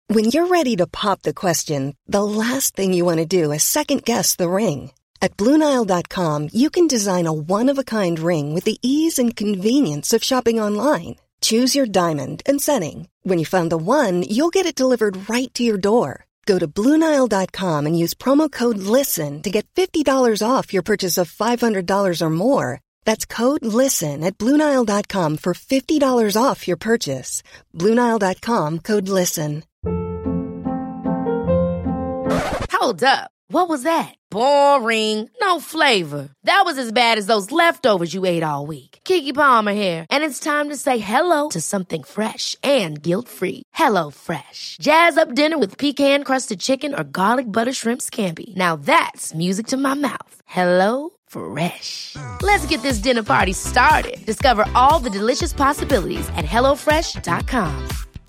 When you're ready to pop the question, the last thing you want to do is second-guess the ring. At BlueNile.com, you can design a one-of-a-kind ring with the ease and convenience of shopping online. Choose your diamond and setting. When you find the one, you'll get it delivered right to your door. Go to BlueNile.com and use promo code LISTEN to get $50 off your purchase of $500 or more. That's code LISTEN at BlueNile.com for $50 off your purchase. BlueNile.com, code LISTEN. Hold up. What was that? Boring. No flavor. That was as bad as those leftovers you ate all week. Keke Palmer here, and it's time to say hello to something fresh and guilt-free. Hello Fresh. Jazz up dinner with pecan-crusted chicken or garlic butter shrimp scampi. Now that's music to my mouth. Hello Fresh. Let's get this dinner party started. Discover all the delicious possibilities at HelloFresh.com.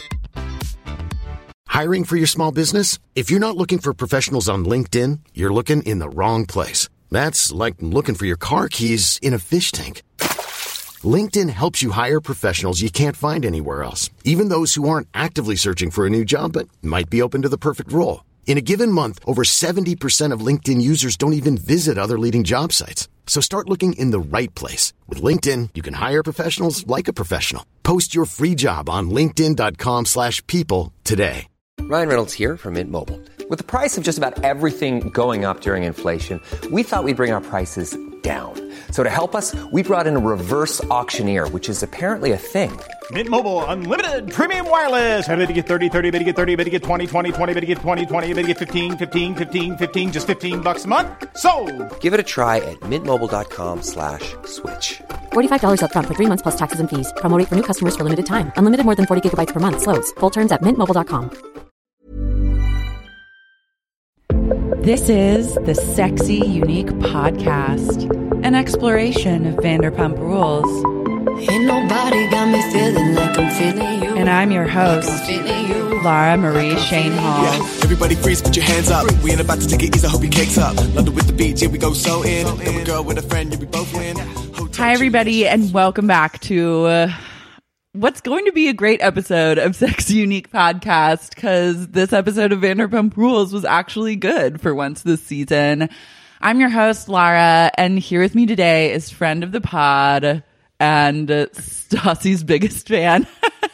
Hiring for your small business? If you're not looking for professionals on LinkedIn, you're looking in the wrong place. That's like looking for your car keys in a fish tank. LinkedIn helps you hire professionals you can't find anywhere else, even those who aren't actively searching for a new job but might be open to the perfect role. In a given month, over 70% of LinkedIn users don't even visit other leading job sites. So start looking in the right place. With LinkedIn, you can hire professionals like a professional. Post your free job on linkedin.com/people today. Ryan Reynolds here from Mint Mobile. With the price of just about everything going up during inflation, we thought we'd bring our prices down. So to help us, we brought in a reverse auctioneer, which is apparently a thing. Mint Mobile Unlimited Premium Wireless. How to get 30, 30, bit to get 30, bit to get 20, 20, 20, bit to get 20, 20, bit to get 15, 15, 15, 15, just $15 a month? Sold! Give it a try at mintmobile.com/switch. $45 up front for 3 months plus taxes and fees. Promo rate for new customers for limited time. Unlimited more than 40 gigabytes per month. Slows full terms at mintmobile.com. This is the Sexy Unique Podcast, an exploration of Vanderpump Rules. Ain't nobody got me feeling like I'm feeling you. And I'm your host, Lara Marie Shane Hall. Yeah, everybody freeze, put your hands up. We ain't about to take it easy, hope your cake's up. London with the beach, here we go so in. Come a girl with a friend, you we both win. Hi everybody, and welcome back to what's going to be a great episode of Sexy Unique Podcast, because this episode of Vanderpump Rules was actually good for once this season. I'm your host, Lara, and here with me today is friend of the pod and Stassi's biggest fan,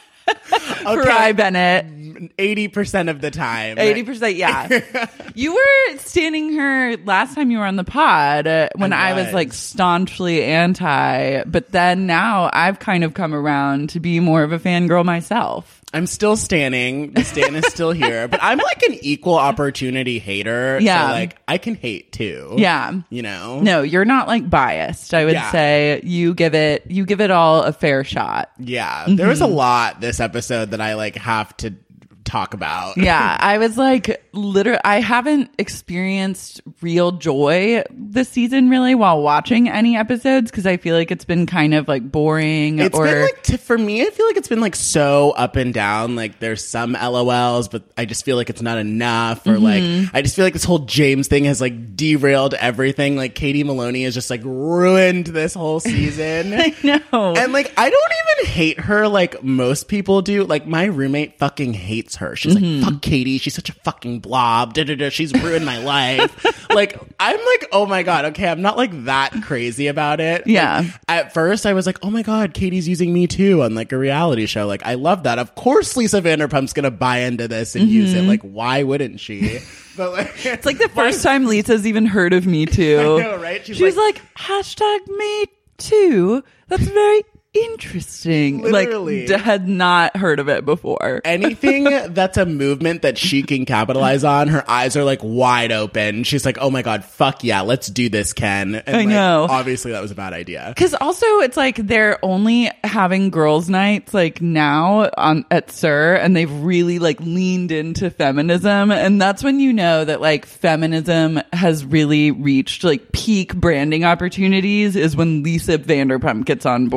Fry Bennett. 80% of the time. 80%, yeah. You were standing her last time you were on the pod when I was like staunchly anti, but then now I've kind of come around to be more of a fangirl myself. I'm still standing. The stan is still here, but I'm like an equal opportunity hater. Yeah. So like I can hate too. Yeah. You know? No, you're not like biased. I would say you give it all a fair shot. Yeah. There was a lot this episode that I like have to talk about. Yeah, I was like, literally, I haven't experienced real joy this season really while watching any episodes, because I feel like it's been kind of like boring. It's been like, for me, I feel like it's been like so up and down. Like there's some LOLs, but I just feel like it's not enough. Or like, I just feel like this whole James thing has like derailed everything. Like Katie Maloney has just like ruined this whole season. I know. And like, I don't even hate her like most people do. Like my roommate fucking hates her. She's like, fuck Katie, she's such a fucking blob, she's ruined my life. Like I'm like, oh my god, okay, I'm not like that crazy about it. Yeah. Like, at first I was like, oh my god, Katie's using me too on like a reality show. Like I love that. Of course Lisa Vanderpump's gonna buy into this and use it. Like why wouldn't she? But like, it's like the first time Lisa's even heard of Me Too. I know, right? She's like hashtag Me Too. That's very interesting. Literally. Like had not heard of it before. Anything that's a movement that she can capitalize on, her eyes are like wide open. She's like, oh my god, fuck yeah, let's do this, Ken. And I know. Obviously that was a bad idea. Because also it's like they're only having girls' nights like now at SUR, and they've really like leaned into feminism, and that's when you know that like feminism has really reached like peak branding opportunities, is when Lisa Vanderpump gets on board. Like the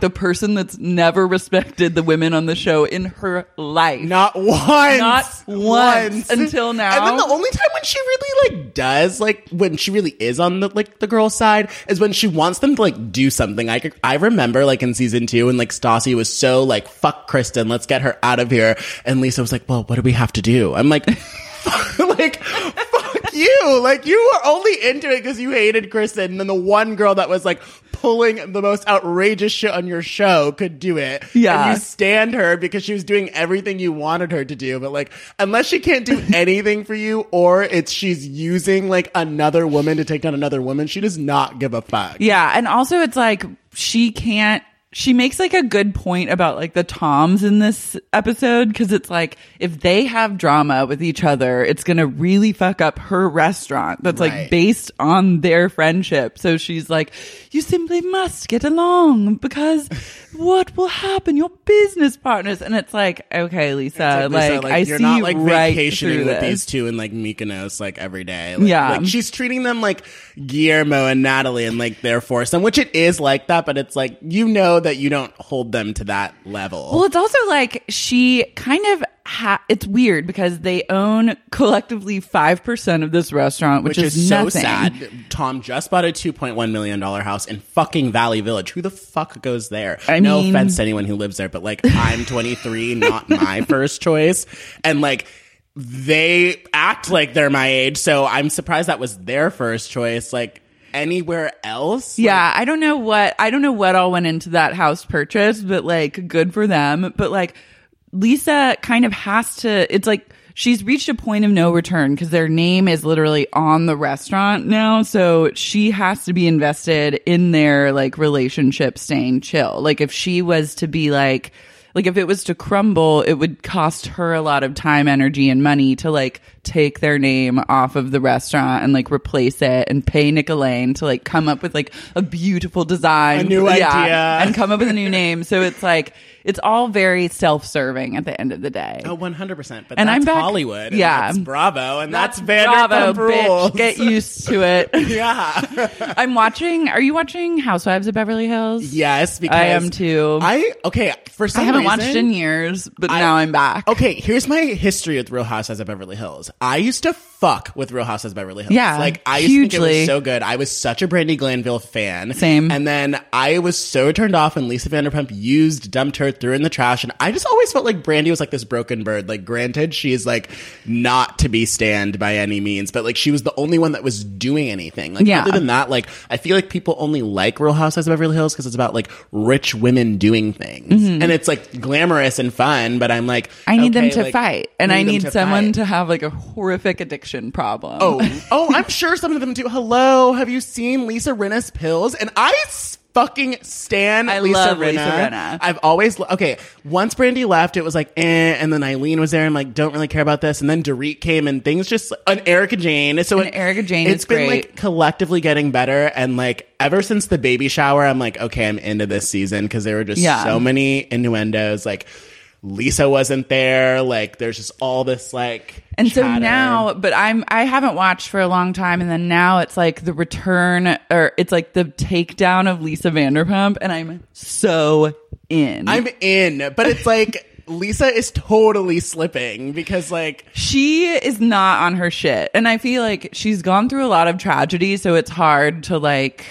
a person that's never respected the women on the show in her life. Not once until now. And then the only time when she really like does, like when she really is on the like the girl side, is when she wants them to like do something. I remember like in season 2 when like Stassi was so like, fuck Kristen, let's get her out of here. And Lisa was like, well, what do we have to do? I'm like, like, fuck you. Like, you were only into it because you hated Kristen. And then the one girl that was like pulling the most outrageous shit on your show could do it. Yeah. And you stand her because she was doing everything you wanted her to do. But like, unless she can't do anything for you, or she's using like another woman to take down another woman, she does not give a fuck. Yeah. And also it's like, she makes like a good point about like the Toms in this episode, because it's like if they have drama with each other, it's going to really fuck up her restaurant that's like based on their friendship. So she's like, you simply must get along because what will happen? Your business partners. And it's like, okay, Lisa, like I you're see not like right vacationing through with this. these two in like Mykonos like every day. Like, yeah. Like she's treating them like Guillermo and Natalie and like their foursome, which it is like that, but it's like, you know that you don't hold them to that level. Well, it's also like she kind of it's weird because they own collectively 5% of this restaurant, which is so nothing. sad. Tom just bought a $2.1 million house in fucking Valley Village. Who the fuck goes there? No offense to anyone who lives there, but like I'm 23, not my first choice. And like they act like they're my age, so I'm surprised that was their first choice. Like anywhere else? Yeah, like, I don't know what all went into that house purchase, but like good for them. But like Lisa kind of has to, it's like she's reached a point of no return because their name is literally on the restaurant now. So she has to be invested in their like relationship staying chill. Like if she was to be like if it was to crumble, it would cost her a lot of time, energy, and money to like take their name off of the restaurant and like replace it and pay Nick Elaine to like come up with like a beautiful design, a new idea, and come up with a new name. So it's like, it's all very self-serving at the end of the day. Oh, 100%. But and that's I'm back, Hollywood. Yeah. And that's Bravo. And that's Bravo, Vanderpump Rules. bitch. Get used to it. Yeah. Are you watching Housewives of Beverly Hills? Yes, because I am too. For some I haven't reason, watched in years, but now I'm back. Okay, here's my history with Real Housewives of Beverly Hills. I used to fuck with Real Housewives of Beverly Hills. Yeah, like I used to think it was so good. I was such a Brandi Glanville fan. Same. And then I was so turned off when Lisa Vanderpump dumped her, threw in the trash, and I just always felt like Brandi was like this broken bird. Like, granted, she is like not to be stanned by any means, but like she was the only one that was doing anything. Like, other than that, like I feel like people only like Real Housewives of Beverly Hills because it's about like rich women doing things, and it's like glamorous and fun. But I'm like, I need them okay, to like, fight, and I need someone fight. to have like a horrific addiction problem. Oh, I'm sure some of them do. Hello, have you seen Lisa Rinna's pills? And I fucking stan Lisa Rinna. I've always once Brandi left, it was like and then Eileen was there and like don't really care about this, and then Dorit came and things just and Erica Jane. So Erica Jane it's is been great. like collectively getting better, and like ever since the baby shower, I'm like, okay, I'm into this season because there were just so many innuendos. Like Lisa wasn't there. Like there's just all this like and chatter. so now, but I haven't watched for a long time, and then now it's like the return, or it's like the takedown of Lisa Vanderpump, and I'm so in. I'm in, but it's like Lisa is totally slipping because like she is not on her shit, and I feel like she's gone through a lot of tragedy, so it's hard to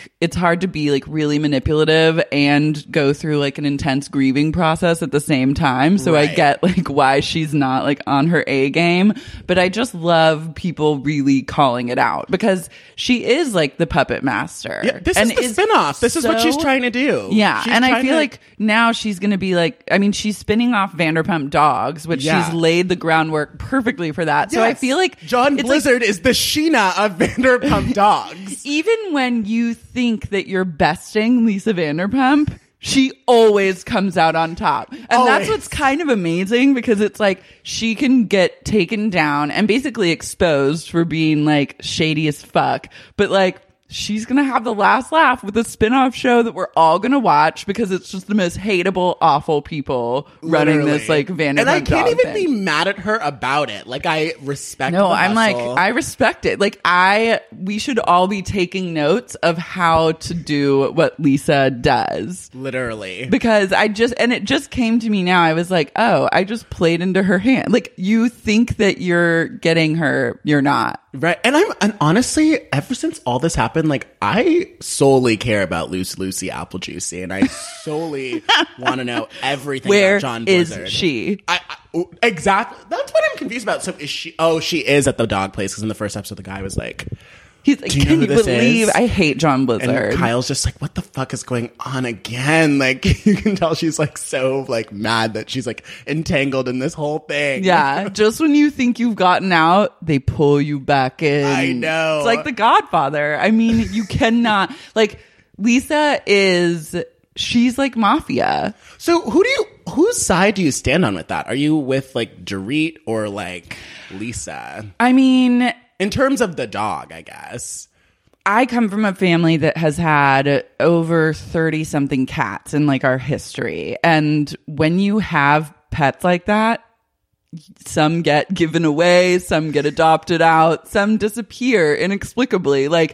be like really manipulative and go through like an intense grieving process at the same time. So I get like why she's not like on her A game, but I just love people really calling it out because she is like the puppet master. Yeah, this is the spinoff. This is what she's trying to do. Yeah, she's and I feel like now she's going to be like, I mean, she's spinning off Vanderpump Dogs, which she's laid the groundwork perfectly for that. So I feel like John Blizzard is the Sheena of Vanderpump Dogs. Even when you think that you're besting Lisa Vanderpump, she always comes out on top. And that's what's kind of amazing, because it's like she can get taken down and basically exposed for being like shady as fuck. But like she's going to have the last laugh with a spin-off show that we're all going to watch because it's just the most hateable, awful people running this like Vanderpump. And I can't even thing. be mad at her about it. Like, I respect No, the I'm like, hustle. I respect it. Like, we should all be taking notes of how to do what Lisa does. Literally. Because it just came to me now. I was like, oh, I just played into her hand. Like, you think that you're getting her, you're not. Right. And honestly, ever since all this happened, like, I solely care about Lucy Apple Juicy, and I solely want to know everything Where about John Blizzard. is she? Exactly. That's what I'm confused about. So is she? Oh, she is at the dog place, because in the first episode, the guy was like, he's like, can you believe I hate John Blizzard? And Kyle's just like, what the fuck is going on again? Like, you can tell she's like so like mad that she's like entangled in this whole thing. Yeah. Just when you think you've gotten out, they pull you back in. I know. It's like The Godfather. I mean, you cannot, like, Lisa she's like mafia. So whose side do you stand on with that? Are you with like Dorit or like Lisa? I mean, in terms of the dog, I guess. I come from a family that has had over 30 something cats in like our history. And when you have pets like that, some get given away, some get adopted out, some disappear inexplicably. Like,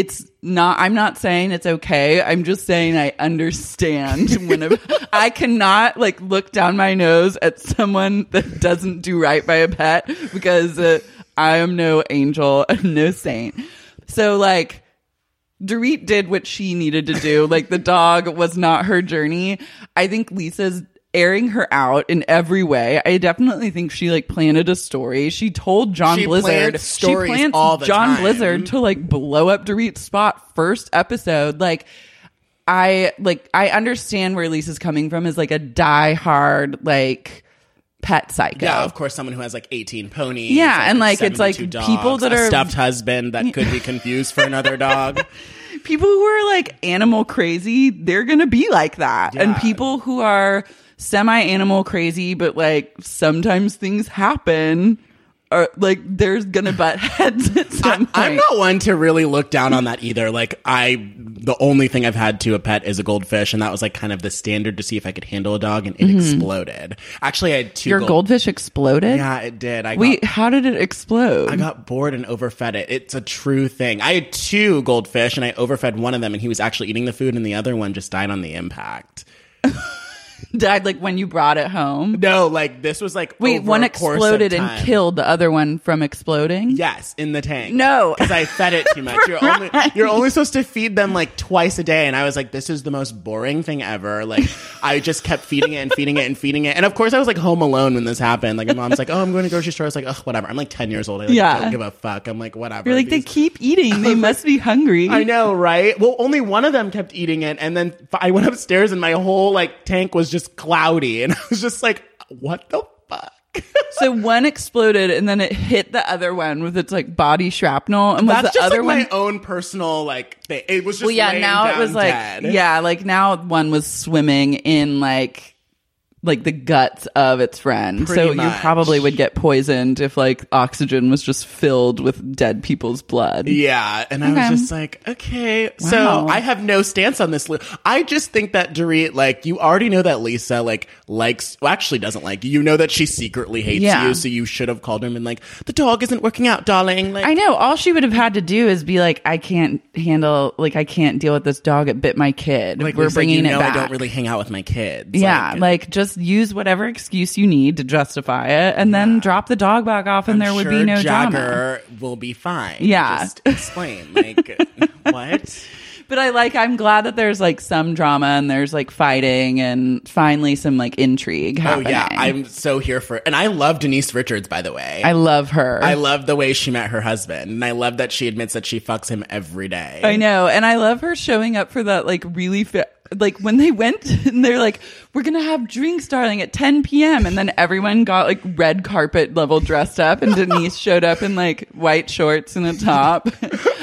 I'm not saying it's okay. I'm just saying I understand I cannot like look down my nose at someone that doesn't do right by a pet, because I am no angel and no saint. So like, Dorit did what she needed to do. Like, the dog was not her journey. I think Lisa's airing her out in every way. I definitely think she like planted a story. She told John Blizzard. She plants all the John time. Blizzard to like blow up Dorit's spot first episode. Like, I understand where Lisa's coming from as like a diehard like pet psycho. Yeah, of course, someone who has like 18 ponies. Yeah, and like it's like 72 dogs, people that a are stuffed husband that could be confused for another dog. People who are like animal crazy, they're gonna be like that. Yeah. And people who are semi-animal crazy, but like sometimes things happen, or like there's gonna butt heads at some point. I'm not one to really look down on that either. Like, the only thing I've had to a pet is a goldfish, and that was like kind of the standard to see if I could handle a dog, and it exploded. Actually, I had two. Your goldfish exploded? Yeah, it did. How did it explode? I got bored and overfed it. It's a true thing. I had two goldfish, and I overfed one of them, and he was actually eating the food, and the other one just died on the impact. Died like when you brought it home? No, like this was like wait, over one a course exploded of and time. killed the other one from exploding? Yes, in the tank. No, because I fed it too much. You're only supposed to feed them like twice a day, and I was like, this is the most boring thing ever. Like, I just kept feeding it and feeding it and feeding it, and of course I was like home alone when this happened. Like, my mom's like, oh, I'm going to the grocery store. I was like, oh, whatever. I'm like 10 years old. I don't give a fuck. I'm like, whatever. You're like, they keep eating. They must be hungry. I know, right? Well, only one of them kept eating it, and then I went upstairs and my whole like tank was just cloudy, and I was just like, what the fuck? So one exploded and then it hit the other one with its like body shrapnel, and was That's the just other like one my own personal like thing. It was just well, yeah. laying Now it down was like dead. yeah, like now one was swimming in like the guts of its friend. Pretty so you much. probably would get poisoned if like oxygen was just filled with dead people's blood. Yeah, and I was just like, okay. Wow. So I have no stance on this. I just think that Dorit, like, you already know that Lisa, like, actually doesn't like you. You know that she secretly hates you, so you should have called her and been like, the dog isn't working out, darling. Like, I know. All she would have had to do is be like, I can't deal with this dog. It bit my kid. like We're Lisa, bringing it back. I don't really hang out with my kids. Yeah, like just use whatever excuse you need to justify it, and then drop the dog back off, and there would be no drama. Jagger will be fine. Yeah. Just explain, like, what? But I'm glad that there's like some drama and there's like fighting and finally some like intrigue happening. Oh yeah, I'm so here for it. And I love Denise Richards, by the way. I love her. I love the way she met her husband, and I love that she admits that she fucks him every day. I know, and I love her showing up for that like really like when they went and they're like, we're gonna have drinks, darling, at 10 p.m. and then everyone got like red carpet level dressed up, and Denise showed up in like white shorts and a top.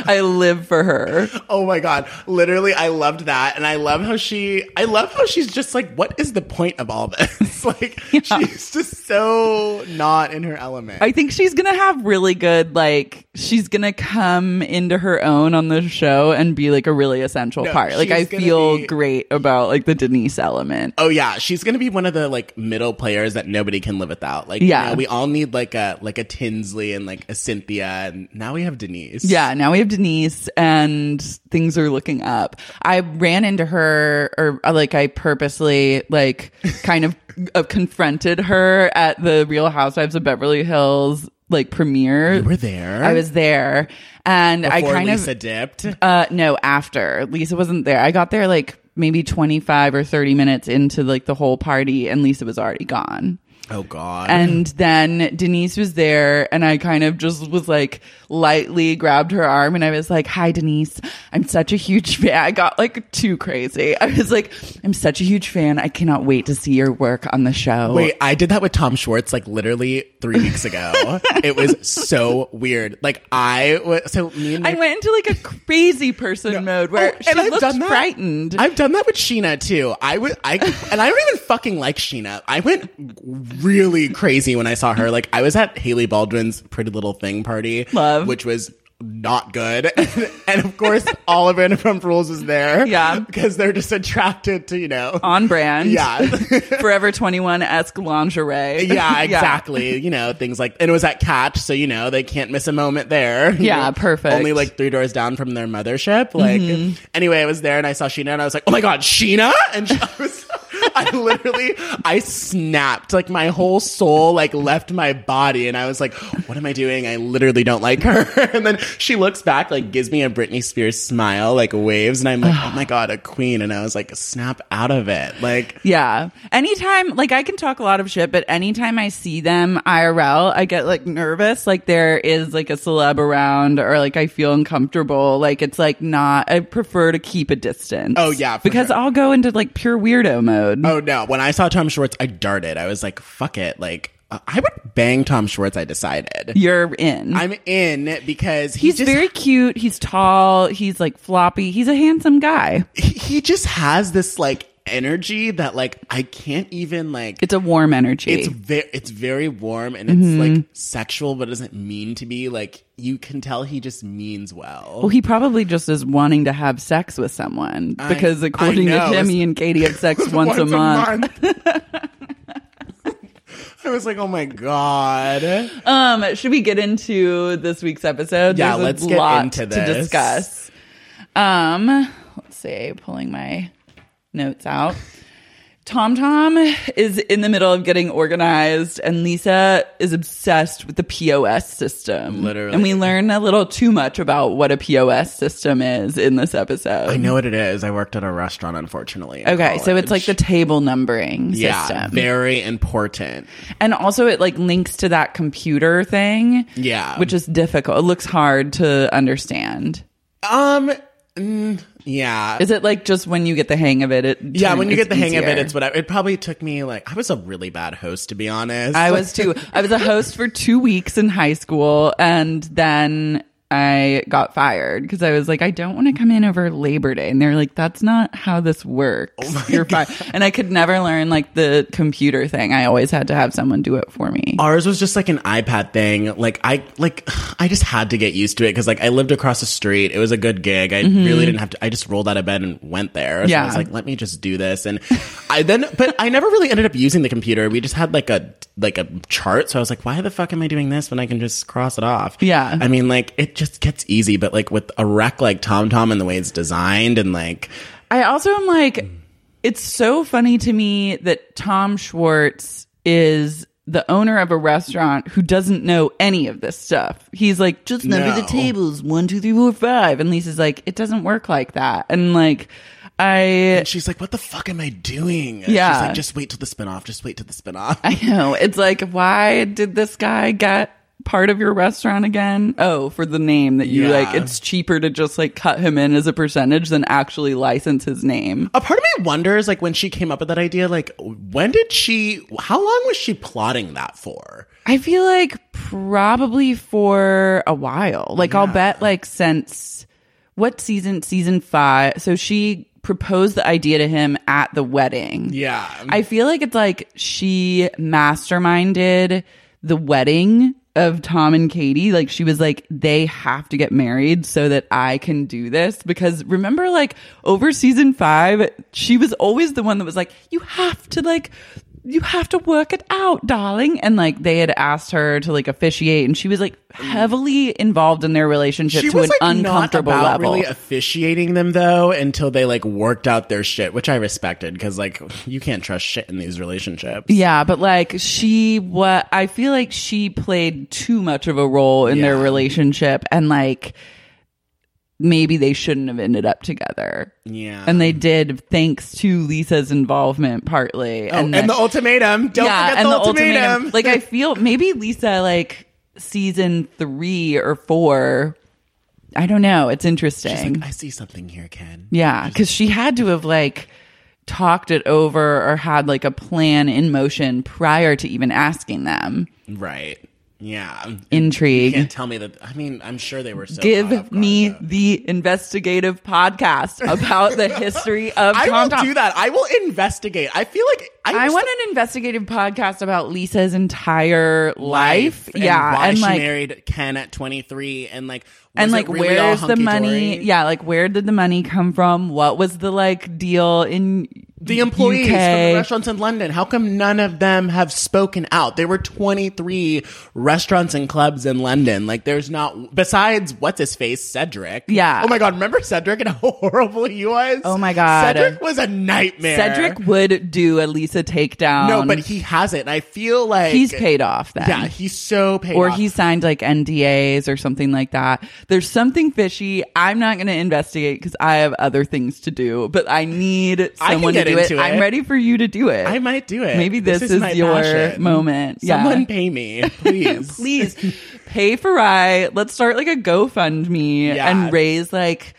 I live for her. Oh my God. Literally, I loved that. And I love how she's just like, what is the point of all this? Like, she's just so not in her element. I think she's going to have really good, like, she's going to come into her own on the show and be like a really essential part. Like, I feel great about like the Denise element. Oh yeah. She's going to be one of the like middle players that nobody can live without. Like, you know, we all need like a Tinsley and like a Cynthia. And now we have Denise. Yeah. Now we have Denise and things are looking up. I ran into her, or like I purposely like kind of confronted her at the Real Housewives of Beverly Hills like premiere. You were there? I was there. And Before I kind Lisa dipped? No, after. Lisa wasn't there. I got there like maybe 25 or 30 minutes into like the whole party and Lisa was already gone. Oh God. And then Denise was there and I kind of just was like lightly grabbed her arm and I was like, hi Denise, I'm such a huge fan. I got like too crazy. I was like, I'm such a huge fan. I cannot wait to see your work on the show. Wait, I did that with Tom Schwartz like literally 3 weeks ago. It was so weird. Like I went into like a crazy person mode where she looked frightened. I've done that with Sheena too. I don't even fucking like Sheena. I went really crazy when I saw her. Like I was at Hailey Baldwin's Pretty Little Thing party, which was not good. And of course, all of Vanderpump Rules is there. Yeah. Because they're just attracted to, you know. On brand. Yeah. Forever 21-esque lingerie. Yeah, exactly. Yeah. You know, things like, and it was at Catch, so, you know, they can't miss a moment there. Yeah, perfect. Only like 3 doors down from their mothership. Like, anyway, I was there and I saw Sheena and I was like, oh my God, Sheena? And I snapped. Like my whole soul like left my body and I was like, what am I doing? I literally don't like her. And then she looks back, like gives me a Britney Spears smile, like waves. And I'm like, oh my God, a queen. And I was like, snap out of it. Like, yeah. Anytime, like I can talk a lot of shit, but anytime I see them IRL, I get like nervous. Like there is like a celeb around or like I feel uncomfortable. Like it's like not, I prefer to keep a distance. Oh yeah. Because sure. I'll go into like pure weirdo mode. Oh no. When I saw Tom Schwartz, I darted. I was like, fuck it. Like, I would bang Tom Schwartz, I decided. You're in. I'm in because he's just very cute. He's tall. He's like floppy. He's a handsome guy. He just has this like energy that like I can't even like. It's a warm energy. It's very warm and it's like sexual, but it doesn't mean to be. Like you can tell he just means well. Well, he probably just is wanting to have sex with someone because according to him, he and Katie have sex once a month. I was like, oh my God. Should we get into this week's episode? Yeah, There's let's get into this. To discuss. Let's see, pulling my notes out. Tom is in the middle of getting organized and Lisa is obsessed with the POS system. Literally. And we learn a little too much about what a POS system is in this episode. I know what it is. I worked at a restaurant, unfortunately. Okay, so it's like the table numbering system. Yeah, very important. And also it like links to that computer thing. Yeah. Which is difficult. It looks hard to understand. Yeah. Is it like just when you get the hang of it? When you get the hang of it, it's whatever. It probably took me like, I was a really bad host, to be honest. I was too. I was a host for 2 weeks in high school and then I got fired because I was like, I don't want to come in over Labor Day. And they're like, that's not how this works. Oh You're fired. And I could never learn like the computer thing. I always had to have someone do it for me. Ours was just like an iPad thing. I just had to get used to it because like I lived across the street. It was a good gig. I really didn't have to. I just rolled out of bed and went there. So I was like, let me just do this. And but I never really ended up using the computer. We just had like a chart. So I was like, why the fuck am I doing this when I can just cross it off? Yeah. I mean, like it just gets easy, but like with a rec like TomTom and the way it's designed and like. I also am like, it's so funny to me that Tom Schwartz is the owner of a restaurant who doesn't know any of this stuff. He's like, just number the tables 1, 2, 3, 4, 5. And Lisa's like, it doesn't work like that. And like, and she's like, what the fuck am I doing? Yeah. She's like, just wait till the spinoff. Just wait till the spinoff. I know. It's like, why did this guy get part of your restaurant again? Oh, for the name that you like. It's cheaper to just like cut him in as a percentage than actually license his name. A part of me wonders, like, when she came up with that idea, like, how long was she plotting that for? I feel like probably for a while. Like I'll bet like since what season 5. So she proposed the idea to him at the wedding. Yeah. I feel like it's like she masterminded the wedding of Tom and Katie. Like she was like, they have to get married so that I can do this. Because remember, like over season 5, she was always the one that was like, you have to work it out, darling. And like they had asked her to like officiate, and she was like heavily involved in their relationship to an uncomfortable not about level. really officiating them though until they like worked out their shit, which I respected because like you can't trust shit in these relationships. Yeah, but like I feel like she played too much of a role in their relationship, and like maybe they shouldn't have ended up together. Yeah. And they did thanks to Lisa's involvement partly. And the ultimatum. Don't forget the ultimatum. Like I feel maybe Lisa like season 3 or 4. I don't know. It's interesting. She's like, I see something here, Ken. Yeah, because she had to have like talked it over or had like a plan in motion prior to even asking them. Right. Yeah. Intrigue. You can't tell me that. I mean, I'm sure they were so Give me the investigative podcast about the history of I Tom will do that. I will investigate. I feel like I want an investigative podcast about Lisa's entire life. And yeah. why and she like married Ken at 23 and like and like really where's the money? hunky-dory? Yeah, like where did the money come from? What was the like deal in the employees UK? from the restaurants in London? How come none of them have spoken out? There were 23 restaurants and clubs in London. Like there's not, besides what's his face, Cedric. Yeah. Oh my God, remember Cedric and how horrible he was? Oh my God. Cedric was a nightmare. Cedric would do a Lisa takedown. No, but he hasn't. And I feel like he's paid off then. Yeah, he's so paid or off. he signed like NDAs or something like that. There's something fishy. I'm not going to investigate because I have other things to do, but I need someone to do it. I'm ready for you to do it. I might do it. Maybe this is your passion. moment. Someone pay me, please. Please pay for I. Let's start like a GoFundMe and raise like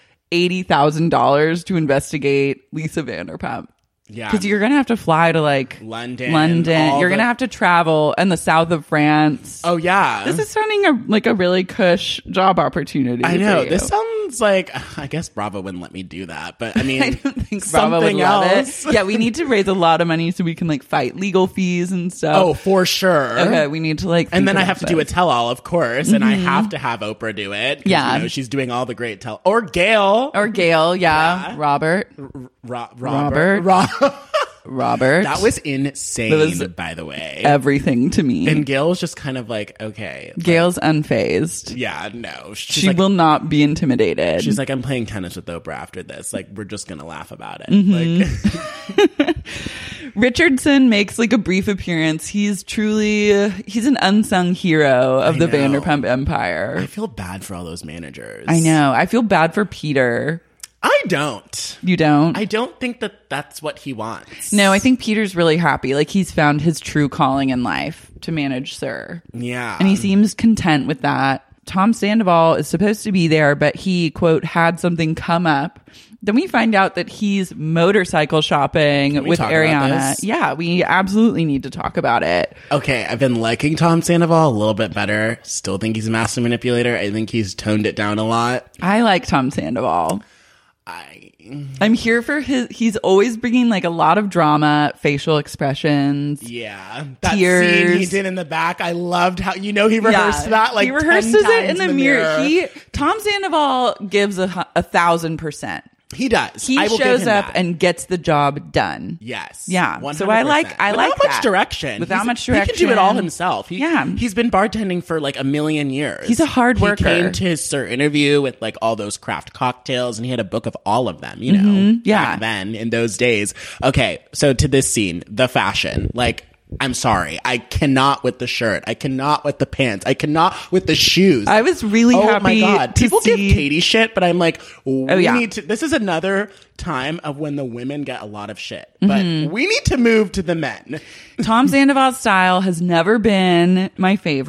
$80,000 to investigate Lisa Vanderpump. Yeah. Because you're going to have to fly to like London. You're going to have to travel and the south of France. Oh, yeah. This is sounding like a really cush job opportunity. I know. For you. This sounds like, I guess Bravo wouldn't let me do that. But I mean, I don't think Bravo would love it. Yeah, we need to raise a lot of money so we can like fight legal fees and stuff. Oh, for sure. Okay, we need to like. And then I have to do a tell-all, of course. And I have to have Oprah do it. Yeah. You know, she's doing all the great tell. Or Gail. Yeah. Robert. Robert. That was insane, That was by the way. Everything to me. And Gail was just kind of like, okay. Gail's unfazed. Yeah, no. She will not be intimidated. She's like, I'm playing tennis with Oprah after this. Like, we're just going to laugh about it. Like, Richardson makes like a brief appearance. He's an unsung hero of the Vanderpump Empire. I feel bad for all those managers. I know. I feel bad for Peter. I don't. You don't? I don't think that that's what he wants. No, I think Peter's really happy. Like he's found his true calling in life to manage Sir. Yeah. And he seems content with that. Tom Sandoval is supposed to be there, but he, quote, had something come up. Then we find out that he's motorcycle shopping with Ariana. Yeah, we absolutely need to talk about it. Okay, I've been liking Tom Sandoval a little bit better. Still think he's a master manipulator. I think he's toned it down a lot. I like Tom Sandoval. I'm here for he's always bringing like a lot of drama, facial expressions. Yeah. That tears. Scene he did in the back. I loved how, he rehearsed that like he rehearses it in the mirror. Tom Tom Sandoval gives 1,000%. He does. He shows up and gets the job done. Yes. Yeah. 100%. So I like Without much direction. Without much direction. He can do it all himself. Yeah. He's been bartending for like a million years. He's a hard worker. He came to his Sir interview with like all those craft cocktails and he had a book of all of them, you know, back then in those days. Okay. So to this scene, the fashion, like, I'm sorry. I cannot with the shirt. I cannot with the pants. I cannot with the shoes. I was really happy. Oh my God. People give Katie shit, but I'm like, need to, this is another time of when the women get a lot of shit, but we need to move to the men. Tom Sandoval's style has never been my favorite.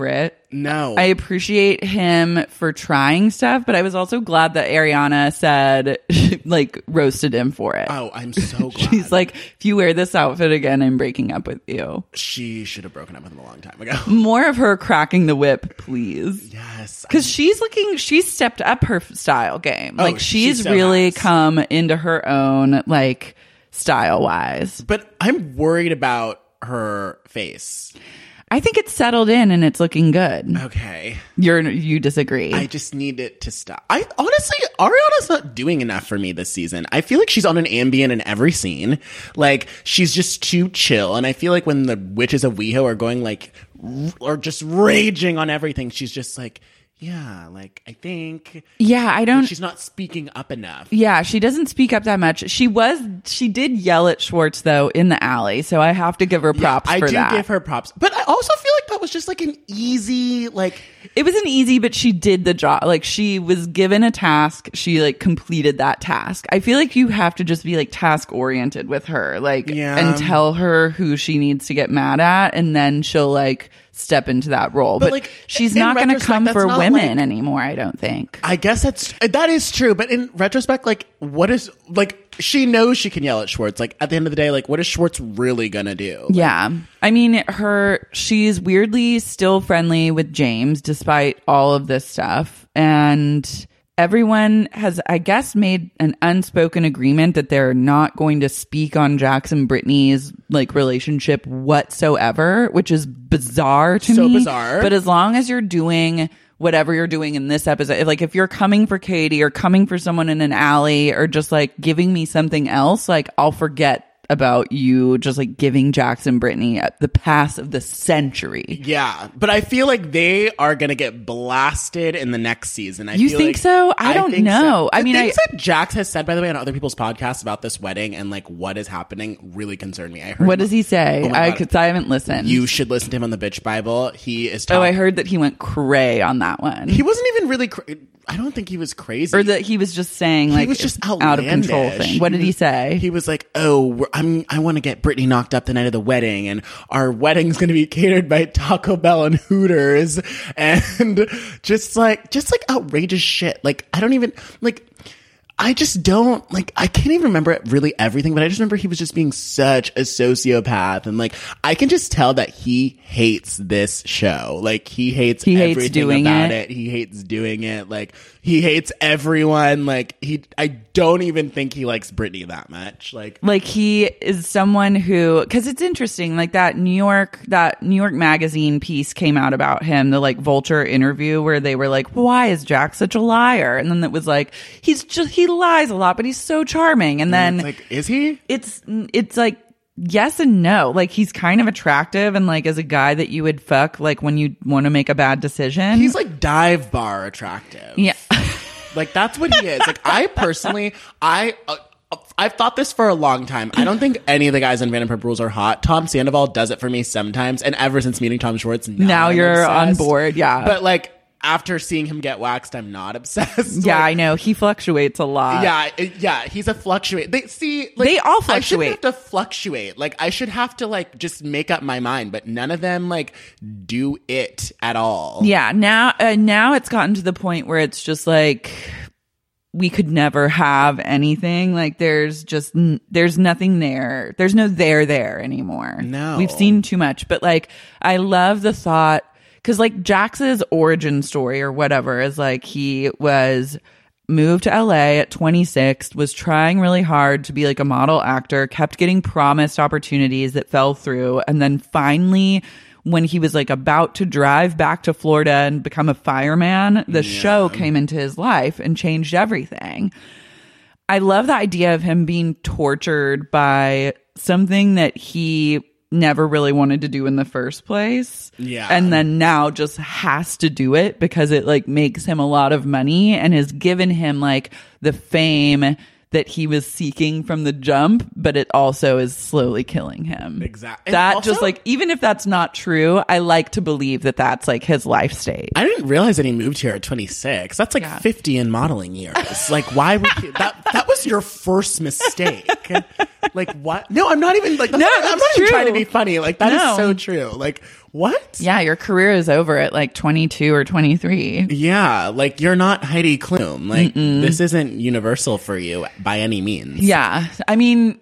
No. I appreciate him for trying stuff, but I was also glad that Ariana said, like, roasted him for it. Oh, I'm so glad. She's like, if you wear this outfit again, I'm breaking up with you. She should have broken up with him a long time ago. More of her cracking the whip, please. Yes. Because she's stepped up her style game. Oh, Like, she's so really has. come into her own, like, style-wise. But I'm worried about her face. I think it's settled in and it's looking good. Okay. You disagree. I just need it to stop. I honestly, Ariana's not doing enough for me this season. I feel like she's on an Ambien in every scene. Like, she's just too chill. And I feel like when the witches of WeHo are going like, or just raging on everything, she's just like, yeah, like, I think. Yeah, I don't. She's not speaking up enough. Yeah, she doesn't speak up that much. She did yell at Schwartz, though, in the alley. So I have to give her props for that. I do give her props. But I also feel like that was just like an easy, like. It wasn't easy, but she did the job. Like, she was given a task. She, like, completed that task. I feel like you have to just be, like, task oriented with her. Like, and tell her who she needs to get mad at. And then she'll, like, step into that role. But like, she's not going to come for women anymore, I don't think. I guess that is true. But in retrospect, like, what is, like, she knows she can yell at Schwartz. Like, at the end of the day, like, what is Schwartz really going to do? Yeah. I mean, she's weirdly still friendly with James despite all of this stuff. And everyone has, I guess, made an unspoken agreement that they're not going to speak on Jax and Brittany's, like, relationship whatsoever, which is bizarre to me. So bizarre. But as long as you're doing whatever you're doing in this episode, like, if you're coming for Katie or coming for someone in an alley or just, like, giving me something else, like, I'll forget about you just, like, giving Jax and Brittany the pass of the century. Yeah, but I feel like they are going to get blasted in the next season. You think so? I don't know. I mean, things that Jax has said, by the way, on other people's podcasts about this wedding and, like, what is happening really concern me. I heard. What does he say? Oh my God. I haven't listened. You should listen to him on the Bitch Bible. He is. I heard that he went cray on that one. He wasn't even really. I don't think he was crazy. Or that he was just saying, like, he was just out of control thing. What did he say? He was like, "Oh, I want to get Brittany knocked up the night of the wedding, and our wedding's going to be catered by Taco Bell and Hooters," and just like outrageous shit. Like, I don't even like. I just don't, like, I can't even remember really everything, but I just remember he was just being such a sociopath. And, like, I can just tell that he hates this show. Like, he hates everything doing about it. He hates doing it. Like, he hates everyone. Like, I don't even think he likes Brittany that much. Like he is someone who, because it's interesting, like, that New York Magazine piece came out about him, the, like, Vulture interview where they were like, why is Jax such a liar? And then it was like, he lies a lot, but he's so charming. And then it's like, is he? It's like, yes and no. Like, he's kind of attractive and, like, as a guy that you would fuck, like, when you want to make a bad decision. He's like dive bar attractive. Yeah. Like, that's what he is. Like, I personally, I've thought this for a long time. I don't think any of the guys on Vanderpump Rules are hot. Tom Sandoval does it for me sometimes. And ever since meeting Tom Schwartz, now you're obsessed. on board. Yeah. But, like, after seeing him get waxed, I'm not obsessed. Yeah, like, I know. He fluctuates a lot. Yeah, he's a fluctuate. They all fluctuate. I shouldn't have to fluctuate. Like, I should have to, like, just make up my mind, but none of them, like, do it at all. Yeah, now it's gotten to the point where it's just like, we could never have anything. Like, there's nothing there. There's no there anymore. No. We've seen too much. But, like, I love the thought, because, like, Jax's origin story or whatever is, like, he was moved to LA at 26, was trying really hard to be, like, a model actor, kept getting promised opportunities that fell through. And then finally, when he was, like, about to drive back to Florida and become a fireman, the show came into his life and changed everything. I love the idea of him being tortured by something that he never really wanted to do in the first place. Yeah. And then now just has to do it because it, like, makes him a lot of money and has given him, like, the fame that he was seeking from the jump, but it also is slowly killing him. Exactly. That also, just, like, even if that's not true, I like to believe that that's, like, his life state. I didn't realize that he moved here at 26. That's like 50 in modeling years. Like, why would you, that was your first mistake. Like, what? No, I'm not even like, I'm that's not true. even trying to be funny. Like, that No. is so true. Like, what? Yeah, your career is over at like 22 or 23. Yeah, like, you're not Heidi Klum. Like, this isn't universal for you by any means. Yeah. I mean,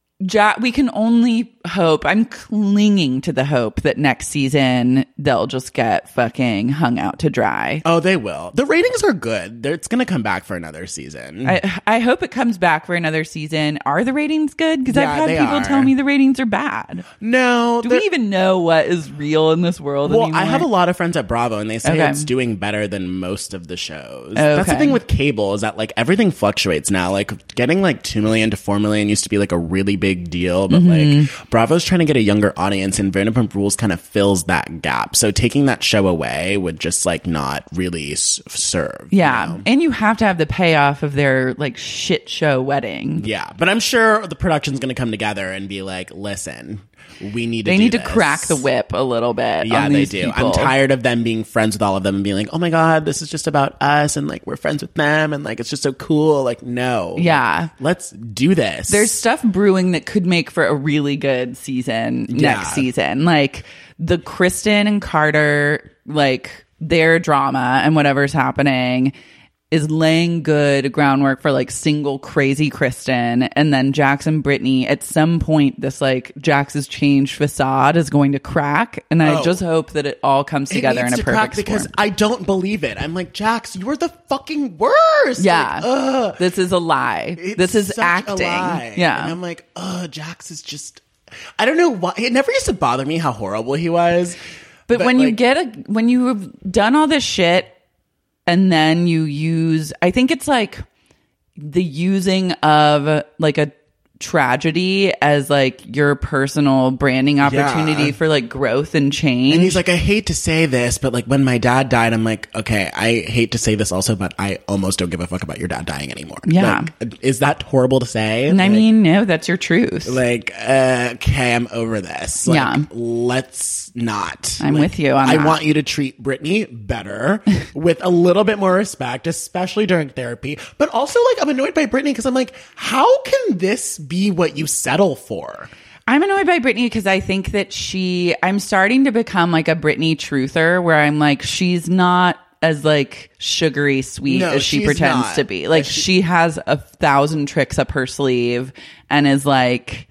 we can only hope. I'm clinging to the hope that next season they'll just get fucking hung out to dry. Oh, they will. The ratings are good. It's going to come back for another season. I hope it comes back for another season. Are the ratings good? Because Yeah, I've had they people are. tell me the ratings are bad. No. Do we even know what is real in this world Well, anymore? I have a lot of friends at Bravo, and they say Okay. it's doing better than most of the shows. That's the thing with cable is that, like, everything fluctuates now. Like, getting, like, 2 million to 4 million used to be, like, a really big deal. But, like, Bravo's trying to get a younger audience, and Vanderpump Rules kind of fills that gap. So taking that show away would just, like, not really serve. Yeah. You know? And you have to have the payoff of their, like, shit show wedding. Yeah. But I'm sure the production's going to come together and be like, listen, we need to They do need to this. crack the whip a little bit. Yeah, on they these do. people. I'm tired of them being friends with all of them and being like, oh my God, this is just about us. And like, we're friends with them. And like, it's just so cool. Like, no. Yeah. Let's do this. There's stuff brewing that could make for a really good season next season. Like the Kristen and Carter, like their drama and whatever's happening is laying good groundwork for like single crazy Kristen, and then Jax and Brittany. At some point, this like Jax's changed facade is going to crack, and I just hope that it all comes together in a perfect storm. Because I don't believe it. I'm like, Jax, you're the fucking worst. Yeah, like, this is a lie. This is such acting. A lie. Yeah, and I'm like, Jax is just. I don't know why. It never used to bother me how horrible he was. But when like, when you've done all this shit. And then you use, I think it's like the using of like a tragedy as like your personal branding opportunity for like growth and change. And he's like, I hate to say this, but like when my dad died, I'm like, okay, I hate to say this also, but I almost don't give a fuck about your dad dying anymore. Yeah. Like, is that horrible to say? And I mean, no, that's your truth. Like, okay, I'm over this. Like, Yeah. let's not. I'm Like, with you on that. I want you to treat Brittany better with a little bit more respect, especially during therapy. But also, like, I'm annoyed by Brittany because I'm like, how can this be what you settle for? I'm annoyed by Brittany because I think that I'm starting to become like a Brittany truther where I'm like, she's not as like sugary sweet as she pretends not. to be. Like she has 1,000 tricks up her sleeve and is like,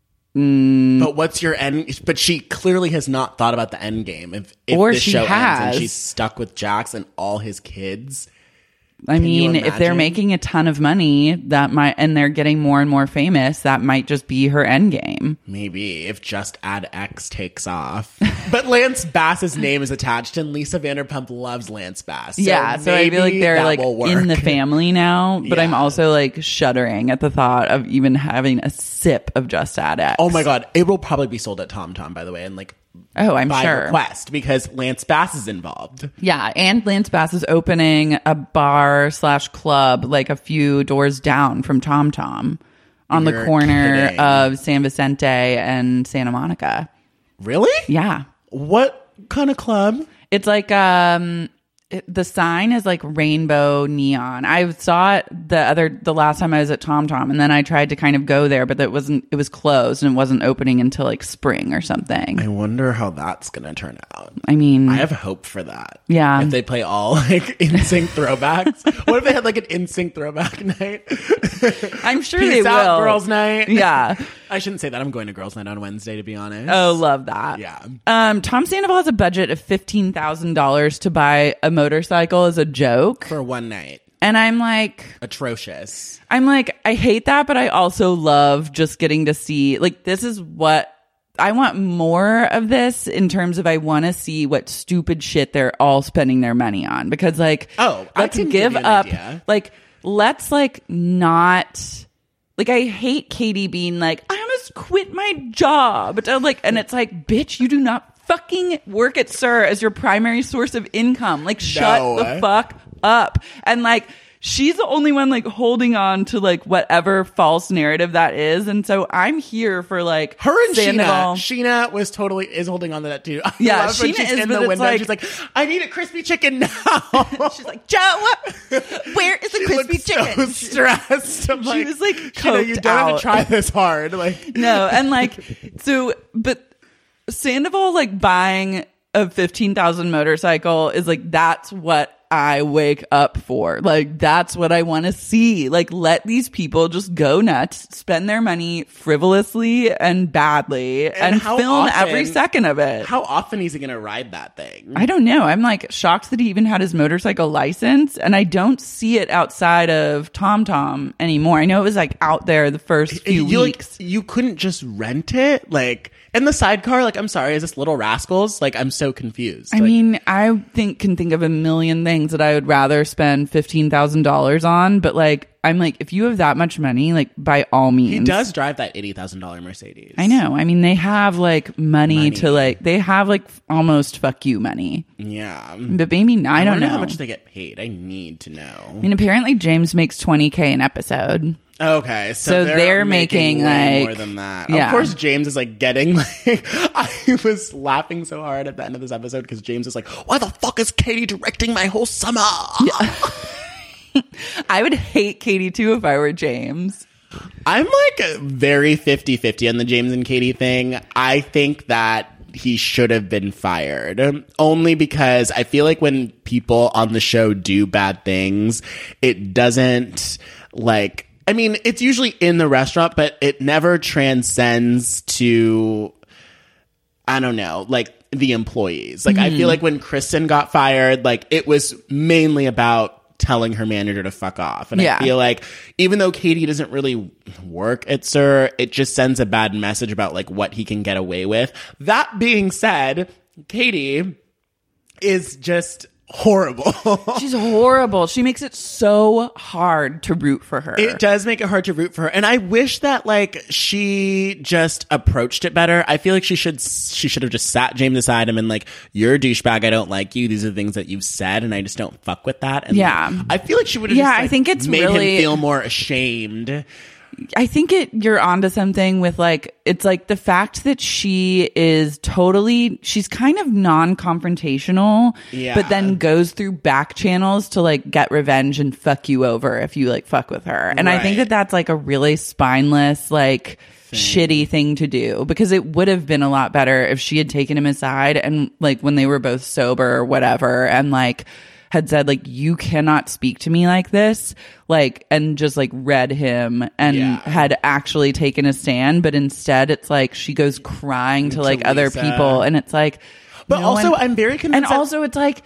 But what's your end? But she clearly has not thought about the end game. If Or this she show ends has. and she's stuck with Jax and all his kids. I mean, you if they're imagine? making a ton of money, and they're getting more and more famous, that might just be her end game. Maybe if Just Add X takes off. But Lance Bass's name is attached, and Lisa Vanderpump loves Lance Bass. So So I feel like maybe they're that like will work. in the family now, but I'm Yeah. also like shuddering at the thought of even having a sip of Just Add X. Oh my God. It will probably be sold at TomTom, by the way, and like Oh, I'm by sure. request because Lance Bass is involved. Yeah, and Lance Bass is opening a bar/club like a few doors down from TomTom on the You're corner kidding. of San Vicente and Santa Monica. Really? Yeah. What kind of club? It's like the sign is like rainbow neon. I saw it the last time I was at TomTom, and then I tried to kind of go there, but it was closed and it wasn't opening until like spring or something. I wonder how that's going to turn out. I mean, I have hope for that. Yeah. If they play all like NSYNC throwbacks. What if they had like an NSYNC throwback night? I'm sure Peace they out, will. girls' night. Yeah. I shouldn't say that. I'm going to girls' night on Wednesday, to be honest. Oh, love that. Yeah. Tom Sandoval has a budget of $15,000 to buy a motorcycle as a joke. For one night. And I'm like, Atrocious. I hate that, but I also love just getting to see, like, this is what I want more of this in terms of I want to see what stupid shit they're all spending their money on. Because, like, I let's can give you an up. idea. Like, let's, like, not. Like, I hate Katie being like, I almost quit my job. And it's like, bitch, you do not fucking work at SUR as your primary source of income. Like, shut the fuck up. And like, she's the only one like holding on to like whatever false narrative that is. And so I'm here for like Her and Sandoval. Sheena is holding on to that too. I Yeah, love when Sheena she's is, in but the it's window. like- She's like, I need a crispy chicken now. She's like, Joe, where is the She crispy looked chicken. so stressed. I'm She was like you coked don't have out. to try this hard. Like, No, and like, so, but Sandoval, like, buying a $15,000 motorcycle is like, that's what I wake up for. Like, that's what I want to see. Like, let these people just go nuts, spend their money frivolously and badly, and how film often- every second of it. how often is he going to ride that thing? I don't know. I'm like shocked that he even had his motorcycle license, and I don't see it outside of TomTom anymore. I know it was like out there the first few weeks. You couldn't just rent it? Like, and the sidecar, like, I'm sorry, is this Little Rascals? Like, I'm so confused. I mean, I can think of a million things that I would rather spend $15,000 on, but like, I'm like, if you have that much money, like, by all means. he does drive that $80,000 Mercedes. I know. I mean, they have like money to like, they have like almost fuck you money. Yeah. But maybe, I don't wonder know. how much they get paid. I need to know. I mean, apparently James makes $20K an episode. Okay, So they're making, way like- more than that. yeah. Of course, James is like getting like. I was laughing so hard at the end of this episode because James is like, "Why the fuck is Katie directing my whole summer?" I would hate Katie too if I were James. I'm like very 50-50 on the James and Katie thing. I think that he should have been fired, only because I feel like when people on the show do bad things, it doesn't like. I mean, it's usually in the restaurant, but it never transcends to, I don't know, like the employees. Like, I feel like when Kristen got fired, like, it was mainly about telling her manager to fuck off. And Yeah. I feel like even though Katie doesn't really work at SUR, it just sends a bad message about like what he can get away with. That being said, Katie is just horrible. She's horrible. She makes it so hard to root for her. It does make it hard to root for her. And I wish that like she just approached it better. I feel like she should have just sat James aside and been like, "You're a douchebag. I don't like you. These are the things that you've said and I just don't fuck with that." And Yeah. like, I feel like she would have Yeah, just, like, I think it's made really- him feel more ashamed. I think you're onto something with like, it's like the fact that she's kind of non-confrontational, Yeah. but then goes through back channels to like get revenge and fuck you over if you like fuck with her. And I think Right. that that's like a really spineless, like shitty thing to do, because it would have been a lot better if she had taken him aside and like when they were both sober or whatever, and like had said like, you cannot speak to me like this, like, and just like read him and Yeah. had actually taken a stand. But instead it's like she goes crying to like other Lisa. people, and it's like, But no also, one- I'm very convinced and that- also it's like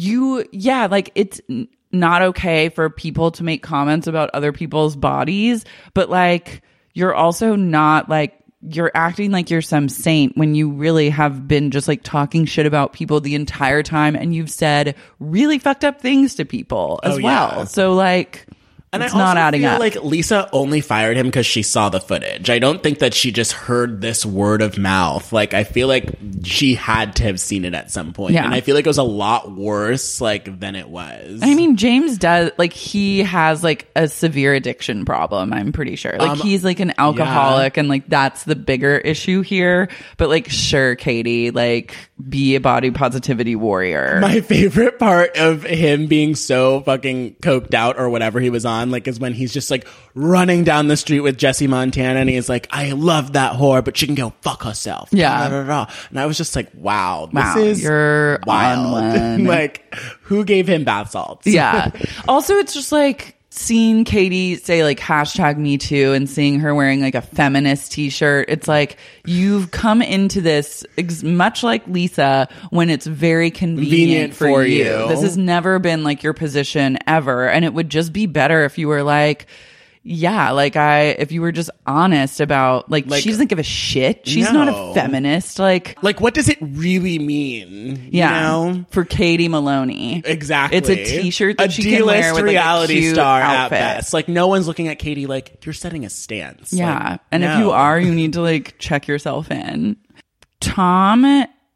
like it's not okay for people to make comments about other people's bodies, but like you're also not like, you're acting like you're some saint when you really have been just like talking shit about people the entire time, and you've said really fucked up things to people as Oh, well. yeah. So like, And it's I also not adding feel up. like Lisa only fired him because she saw the footage. I don't think that she just heard this word of mouth. Like, I feel like she had to have seen it at some point. Yeah. And I feel like it was a lot worse, like, than it was. I mean, James does, like, he has, like, a severe addiction problem, I'm pretty sure. Like, he's, like, an alcoholic, and, like, that's the bigger issue here. But, like, sure, Katie, like, be a body positivity warrior. My favorite part of him being so fucking coked out or whatever he was on, like, is when he's just, like, running down the street with Jesse Montana, and he's like, "I love that whore, but she can go fuck herself." Yeah. Da, da, da. And I was just like, wow, Wow, this is you're wild. on one. Like, who gave him bath salts? Yeah. Also, it's just like seeing Katie say like #MeToo and seeing her wearing like a feminist t-shirt. It's like you've come into this much like Lisa when it's very convenient for you. This has never been like your position ever. And it would just be better if you were like, yeah, like if you were just honest about like she doesn't give a shit. She's not No. a feminist. Like what does it really mean? yeah, You know? for Katie Maloney. Exactly. It's a t-shirt that a she can wear with like, reality a cute star outfit. at best. Like, no one's looking at Katie like, you're setting a stance. Yeah. Like, And if no. you are, you need to like check yourself in. Tom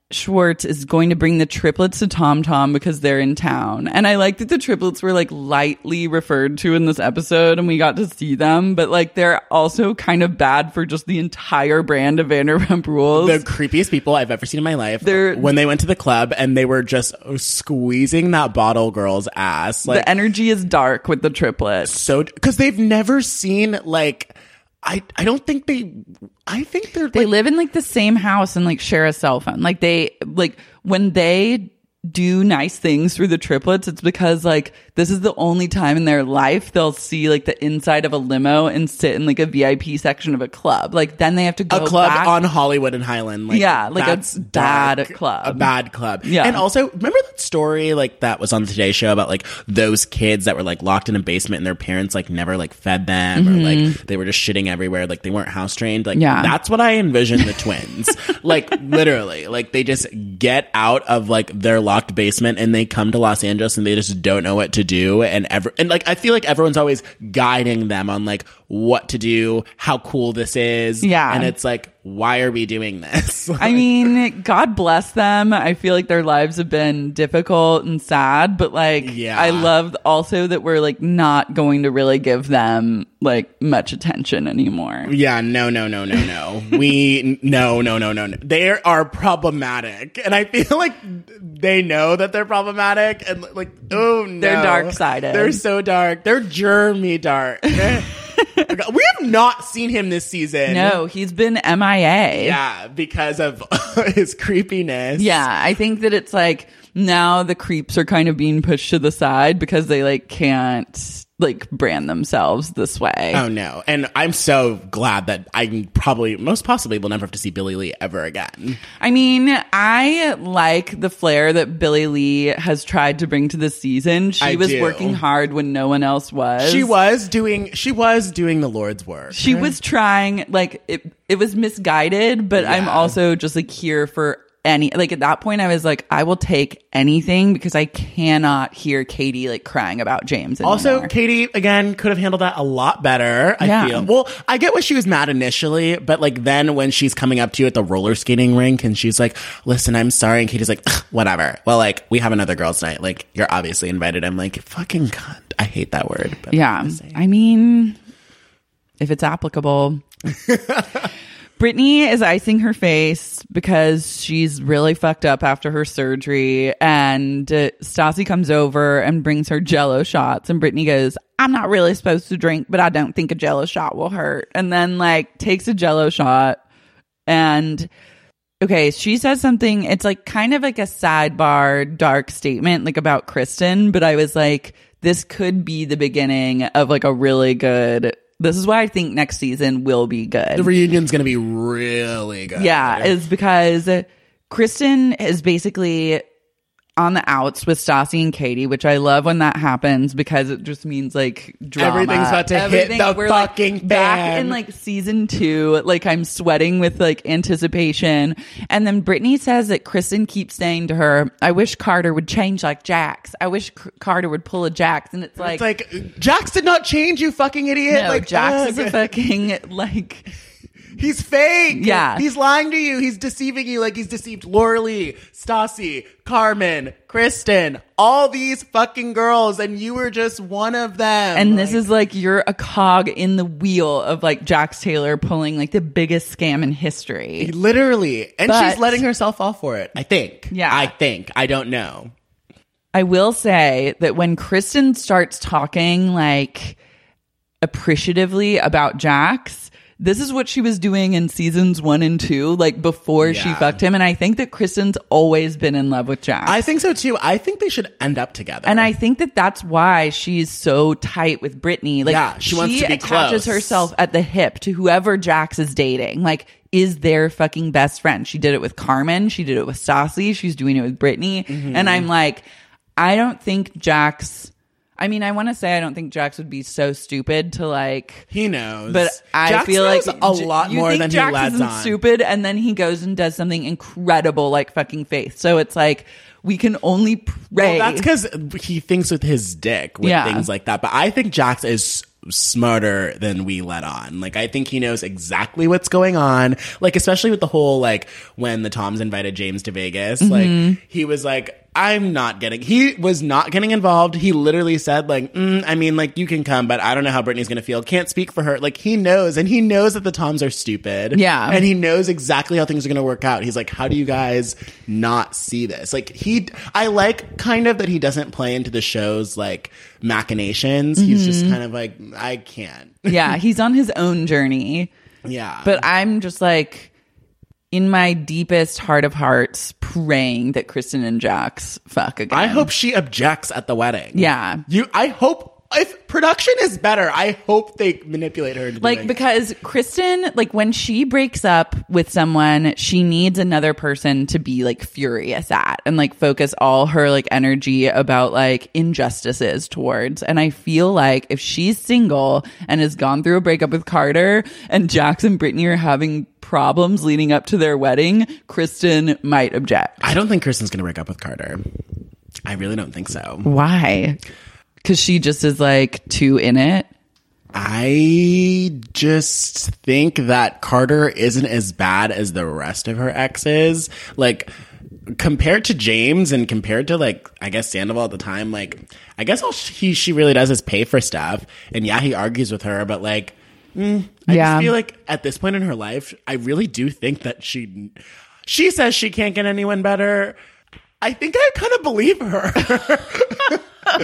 Schwartz is going to bring the triplets to Tom Tom because they're in town. And I like that the triplets were like lightly referred to in this episode and we got to see them, but like they're also kind of bad for just the entire brand of Vanderpump Rules. The creepiest people I've ever seen in my life. When they went to the club and they were just squeezing that bottle girl's ass. Like, the energy is dark with the triplets. So, because they've never seen like, I don't think I think they live in like the same house and like share a cell phone. Like when they do nice things for the triplets, it's because like this is the only time in their life they'll see like the inside of a limo and sit in like a VIP section of a club. Like then they have to go a club back on Hollywood and Highland. Like, yeah, like that's a bad dark, club. A bad club. Yeah. And also, remember that story like that was on the Today Show about like those kids that were like locked in a basement and their parents like never like fed them or like they were just shitting everywhere. Like they weren't house trained. Like that's what I envision the twins. Like literally, like they just get out of like their locked basement and they come to Los Angeles and they just don't know what to do. And like I feel like everyone's always guiding them on like what to do, how cool this is. Yeah. And it's like, why are we doing this? Like, I mean, God bless them. I feel like their lives have been difficult and sad, but like, I love also that we're like not going to really give them like much attention anymore. Yeah, no. No. They are problematic. And I feel like they know that they're problematic and like, oh no. They're dark-sided. They're so dark. They're germy dark. We have not seen him this season. No, he's been MIA. Yeah, because of his creepiness. Yeah, I think that it's like now the creeps are kind of being pushed to the side because they like can't like brand themselves this way. Oh no. And I'm so glad that I probably most possibly will never have to see Billie Lee ever again. I mean, I like the flair that Billie Lee has tried to bring to this season. She was working hard when no one else was. She was doing the Lord's work. She was trying, like it was misguided, but I'm also just like here for like at that point I was like, I will take anything because I cannot hear Katie like crying about James anymore. Also, Katie again could have handled that a lot better. I feel. Well, I get why she was mad initially, but like then when she's coming up to you at the roller skating rink and she's like, "Listen, I'm sorry," and Katie's like, "Whatever." Well, like we have another girls' night. Like you're obviously invited. I'm like, fucking cunt. I hate that word. But yeah, I mean, if it's applicable. Brittany is icing her face because she's really fucked up after her surgery, and Stassi comes over and brings her Jell-O shots, and Brittany goes, "I'm not really supposed to drink, but I don't think a Jell-O shot will hurt," and then like takes a Jell-O shot, and okay, she says something, it's like kind of like a sidebar dark statement like about Kristen, but I was like, this could be the beginning of like a really good. This is why I think next season will be good. The reunion's going to be really good. Yeah, is because Kristen is basically on the outs with Stassi and Katie, which I love when that happens because it just means like drama. Everything's about to hit the fucking fan. Back in like season 2, like I'm sweating with like anticipation. And then Brittany says that Kristen keeps saying to her, "I wish Carter would change like Jax. I wish Carter would pull a Jax." And it's like Jax did not change, you fucking idiot. No, like Jax is a fucking like. He's fake. Yeah. He's lying to you. He's deceiving you like he's deceived Laura Lee, Stassi, Carmen, Kristen, all these fucking girls, and you were just one of them. And this is like you're a cog in the wheel of like Jax Taylor pulling like the biggest scam in history. Literally. And she's letting herself fall for it, I think. Yeah. I think. I don't know. I will say that when Kristen starts talking like appreciatively about Jax, this is what she was doing in seasons 1 and 2, like before she fucked him. And I think that Kristen's always been in love with Jax. I think so too. I think they should end up together. And I think that that's why she's so tight with Brittany. Like, she wants to be attaches close. herself at the hip to whoever Jax is dating. Like, is their fucking best friend. She did it with Carmen. She did it with Stassi. She's doing it with Brittany. Mm-hmm. And I'm like, I don't think Jax... I mean, I want to say I don't think Jax would be so stupid to like. He knows, but I Jax feel knows like a lot more than Jax he lets isn't on. Stupid, and then he goes and does something incredible, like fucking Faith. So it's like we can only pray. Well, that's because he thinks with his dick with things like that. But I think Jax is smarter than we let on. Like, I think he knows exactly what's going on. Like, especially with the whole, like, when the Toms invited James to Vegas, like, he was like, he was not getting involved. He literally said, like, I mean, like, you can come, but I don't know how Brittany's going to feel. Can't speak for her. Like, he knows, and he knows that the Toms are stupid. Yeah. And he knows exactly how things are going to work out. He's like, how do you guys not see this? Like, I like kind of that he doesn't play into the show's, like, machinations. He's just kind of like, I can't. Yeah, he's on his own journey. Yeah. But I'm just like, in my deepest heart of hearts, praying that Kristen and Jax fuck again. I hope she objects at the wedding. Yeah. I hope, if production is better, I hope they manipulate her into doing because Kristen, like, when she breaks up with someone, she needs another person to be, like, furious at and, like, focus all her, like, energy about, like, injustices towards. And I feel like if she's single and has gone through a breakup with Carter and Jax and Brittany are having problems leading up to their wedding, Kristen might object. I don't think Kristen's going to break up with Carter. I really don't think so. Why? Because she just is, like, too in it? I just think that Carter isn't as bad as the rest of her exes. Like, compared to James and compared to, like, I guess Sandoval at the time, like, I guess all she really does is pay for stuff. And yeah, he argues with her, but, like, I just feel like at this point in her life, I really do think that she says she can't get anyone better. I think I kind of believe her.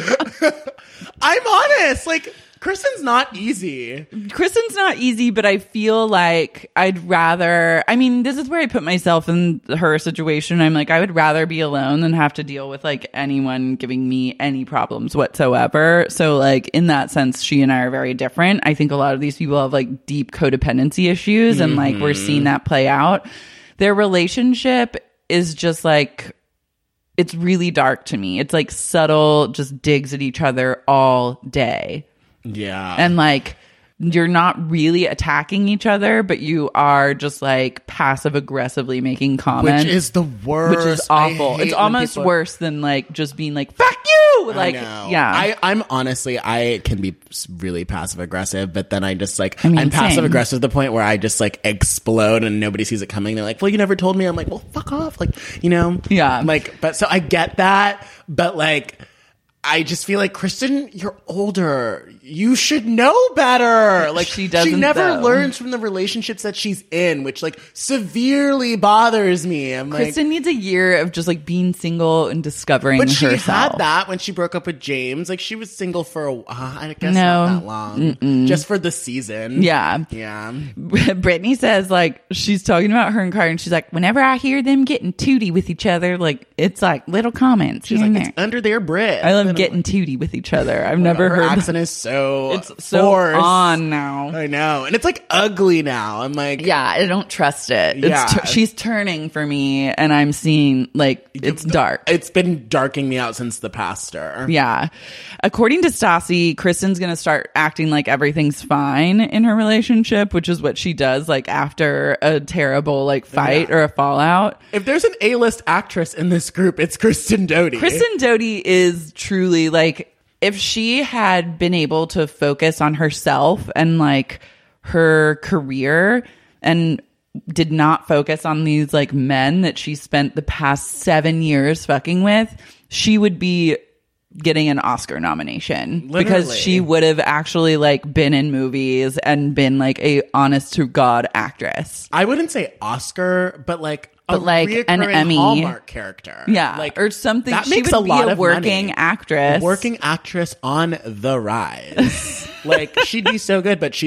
I'm honest. Like, Kristen's not easy. Kristen's not easy, but I feel like I'd rather, I mean, this is where I put myself in her situation. I'm like, I would rather be alone than have to deal with, like, anyone giving me any problems whatsoever. So, like, in that sense, she and I are very different. I think a lot of these people have, like, deep codependency issues, and, like, we're seeing that play out. Their relationship is just, like, it's really dark to me. It's, like, subtle, just digs at each other all day. Yeah. And, like, you're not really attacking each other, but you are just, like, passive aggressively making comments. Which is the worst. Which is awful. It's almost worse than, like, just being like, fuck you! Like, yeah. I'm honestly, I can be really passive aggressive, but then I just, like, I'm passive aggressive to the point where I just, like, explode and nobody sees it coming. They're like, well, you never told me. I'm like, well, fuck off. Like, you know? Yeah. Like, but so I get that, but, like, I just feel like, Kristen, you're older. You should know better. Like, she doesn't. She never learns from the relationships that she's in, which, like, severely bothers me. I'm Kristen needs a year of just, like, being single and discovering herself. But she had that when she broke up with James. Like, she was single for I guess not that long. Just for the season. Yeah. Yeah. Brittany says, like, she's talking about her and Carter, and she's like, whenever I hear them getting tooty with each other, like, it's like little comments. She's like, it's under their breath. I love getting tooty with each other. I've never heard. Her accent is so it's so forced. On now. I know, and it's like ugly now. I'm like, yeah, I don't trust it. Yeah. She's turning for me, and I'm seeing, like, it's dark. It's been darking me out since the pastor. Yeah. According to Stassi, Kristen's going to start acting like everything's fine in her relationship, which is what she does, like, after a terrible, like, fight or a fallout. If there's an A-list actress in this group, it's Kristen Doute. Kristen Doute is truly, like, if she had been able to focus on herself and, like, her career and did not focus on these, like, men that she spent the past 7 years fucking with, she would be getting an Oscar nomination. Literally. Because she would have actually, like, been in movies and been, like, a honest to God actress. I wouldn't say Oscar, but, like, an Emmy Hallmark character. Yeah. Like, or something. That She makes would a be lot a of working money. actress. Working actress on the rise. Like, she'd be so good, but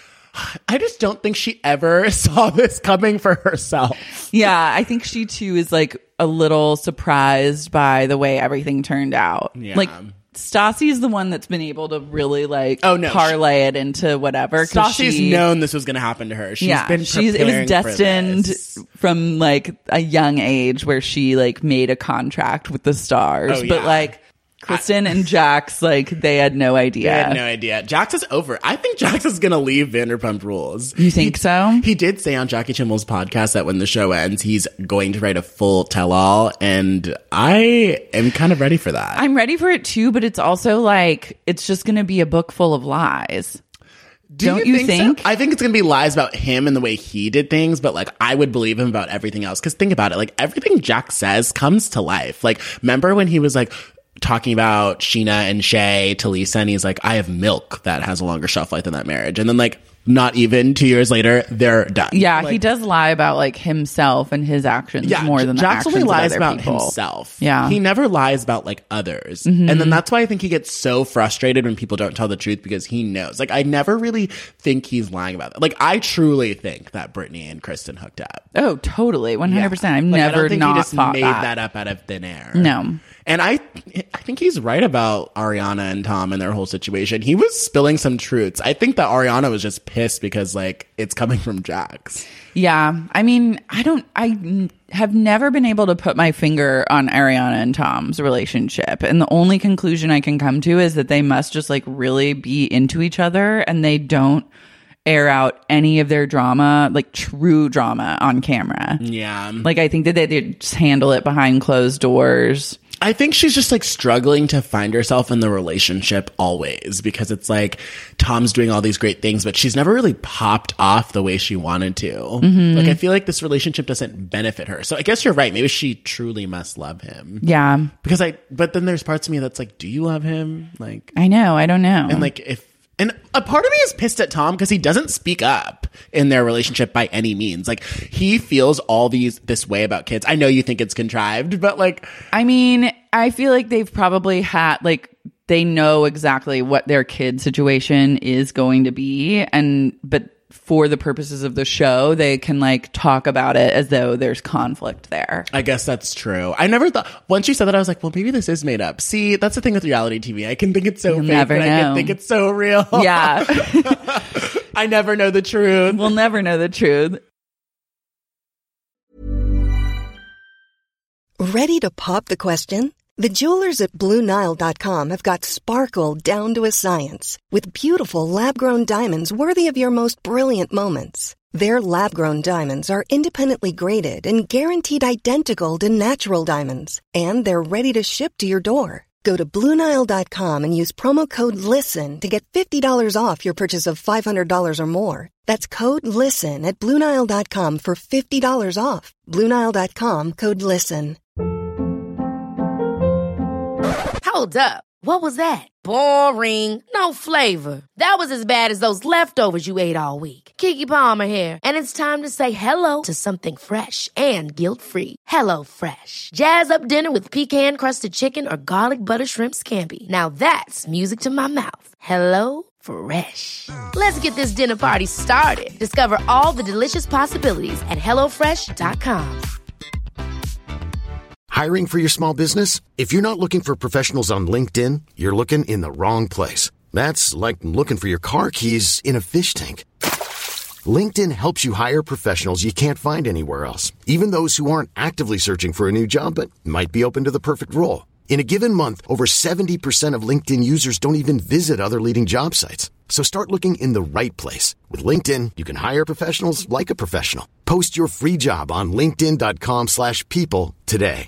I just don't think she ever saw this coming for herself. Yeah, I think she too is, like, a little surprised by the way everything turned out. Yeah. Like, Stassi's the one that's been able to really, like, Oh, no, parlay it into whatever. Stassi's known this was going to happen to her. She's been preparing it was destined for this. from, like, a young age where she, like, made a contract with the stars. Oh, But, yeah. like, Kristen and Jax, like, they had no idea. They had no idea. Jax is over. I think Jax is going to leave Vanderpump Rules. You think so? He did say on Jackie Kimmel's podcast that when the show ends, he's going to write a full tell-all, and I am kind of ready for that. I'm ready for it too, but it's also, like, it's just going to be a book full of lies. Don't you think? So? I think it's going to be lies about him and the way he did things, but like I would believe him about everything else. Because think about it, like everything Jack says comes to life. Like remember when he was like talking about Sheena and Shay to Lisa, and he's like, I have milk that has a longer shelf life than that marriage. And then like not even 2 years later, they're done. Yeah, like, he does lie about like himself and his actions more than the Jack's actions only lies of other about people. himself. Yeah. He never lies about like others. And then that's why I think he gets so frustrated when people don't tell the truth, because he knows. Like I never really think he's lying about it. Like I truly think that Brittany and Kristen hooked up. Oh, totally. 100%. I've Like, never I don't think not he just thought made that. that up out of thin air. No. And I think he's right about Ariana and Tom and their whole situation. He was spilling some truths. I think that Ariana was just pissed because like it's coming from Jax. Yeah. I mean, I have never been able to put my finger on Ariana and Tom's relationship. And the only conclusion I can come to is that they must just like really be into each other, and they don't air out any of their drama, like true drama, on camera. Yeah. Like I think that they just handle it behind closed doors. I think she's just like struggling to find herself in the relationship always, because it's like Tom's doing all these great things, but she's never really popped off the way she wanted to. Like I feel like this relationship doesn't benefit her. So I guess you're right. Maybe she truly must love him. Yeah. But then there's parts of me that's like, do you love him? Like I know. I don't know. And like and a part of me is pissed at Tom because he doesn't speak up in their relationship by any means. Like he feels this way about kids. I know you think it's contrived, but like, I mean, I feel like they've probably had like, they know exactly what their kid situation is going to be. But for the purposes of the show, they can like talk about it as though there's conflict there. I guess that's true. I never thought, once you said that, I was like, well, maybe this is made up. See, that's the thing with reality TV. I can think it's so fake, never but I can think it's so real. Yeah. I never know the truth. We'll never know the truth. Ready to pop the question? The jewelers at BlueNile.com have got sparkle down to a science with beautiful lab-grown diamonds worthy of your most brilliant moments. Their lab-grown diamonds are independently graded and guaranteed identical to natural diamonds, and they're ready to ship to your door. Go to BlueNile.com and use promo code LISTEN to get $50 off your purchase of $500 or more. That's code LISTEN at BlueNile.com for $50 off. BlueNile.com, code LISTEN. Hold up. What was that? Boring. No flavor. That was as bad as those leftovers you ate all week. Keke Palmer here. And it's time to say hello to something fresh and guilt-free. Hello Fresh. Jazz up dinner with pecan-crusted chicken or garlic butter shrimp scampi. Now that's music to my mouth. Hello Fresh. Let's get this dinner party started. Discover all the delicious possibilities at HelloFresh.com. Hiring for your small business? If you're not looking for professionals on LinkedIn, you're looking in the wrong place. That's like looking for your car keys in a fish tank. LinkedIn helps you hire professionals you can't find anywhere else, even those who aren't actively searching for a new job but might be open to the perfect role. In a given month, over 70% of LinkedIn users don't even visit other leading job sites. So start looking in the right place. With LinkedIn, you can hire professionals like a professional. Post your free job on linkedin.com/people today.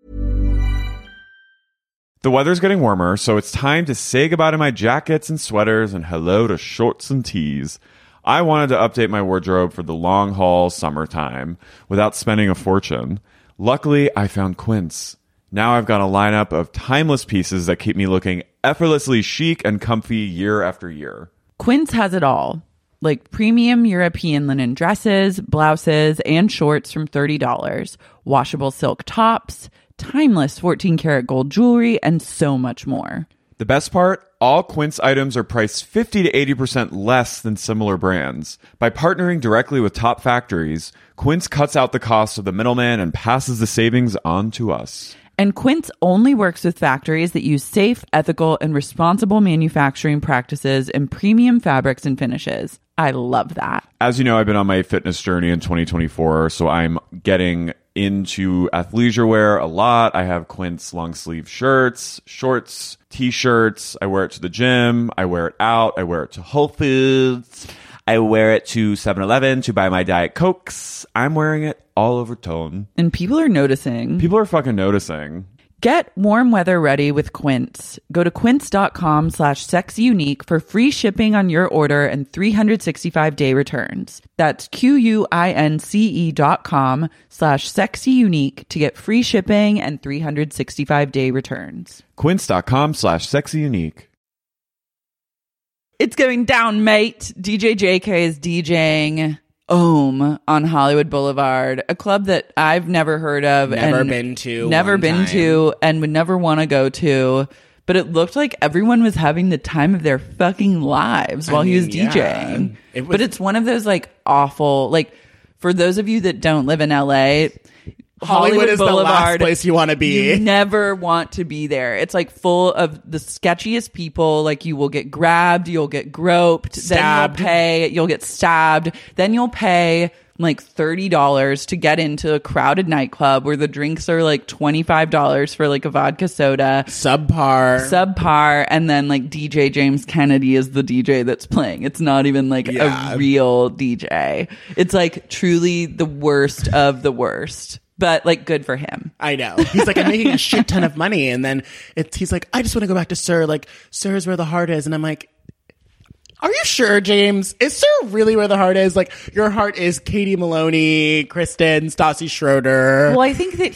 The weather's getting warmer, so it's time to say goodbye to my jackets and sweaters and hello to shorts and tees. I wanted to update my wardrobe for the long haul summertime without spending a fortune. Luckily, I found Quince. Now I've got a lineup of timeless pieces that keep me looking effortlessly chic and comfy year after year. Quince has it all, like premium European linen dresses, blouses, and shorts from $30, washable silk tops, timeless 14-karat gold jewelry, and so much more. The best part? All Quince items are priced 50 to 80% less than similar brands. By partnering directly with top factories, Quince cuts out the cost of the middleman and passes the savings on to us. And Quince only works with factories that use safe, ethical, and responsible manufacturing practices and premium fabrics and finishes. I love that. As you know, I've been on my fitness journey in 2024, so I'm getting into athleisure wear a lot. I have Quince long sleeve shirts, shorts, t-shirts. I wear it to the gym. I wear it out. I wear it to Whole Foods. I wear it to 7-Eleven to buy my Diet Cokes. I'm wearing it all over town. And people are noticing. People are fucking noticing. Get warm weather ready with Quince. Go to quince.com/sexyunique for free shipping on your order and 365-day returns. That's QUINCE.com/sexyunique to get free shipping and 365-day returns. Quince.com/sexyunique. It's going down, mate. DJ JK is DJing Ohm on Hollywood Boulevard, a club that I've never heard of, never and been to, and would never want to go to. But it looked like everyone was having the time of their fucking lives while he was DJing. But it's one of those like awful, like for those of you that don't live in LA, Hollywood is Boulevard, the last place you want to be. You never want to be there. It's like full of the sketchiest people. Like you will get grabbed, you'll get groped, stabbed. Then you'll get stabbed, then you'll pay like $30 to get into a crowded nightclub where the drinks are like $25 for like a vodka soda. Subpar. And then like DJ James Kennedy is the DJ that's playing. It's not even like a real DJ. It's like truly the worst of the worst. But like good for him. I know. He's like, I'm making a shit ton of money. And then he's like, I just want to go back to Sir. Like, Sir is where the heart is. And I'm like, are you sure, James? Is Sir really where the heart is? Like, your heart is Katie Maloney, Kristen, Stassi Schroeder. Well, I think that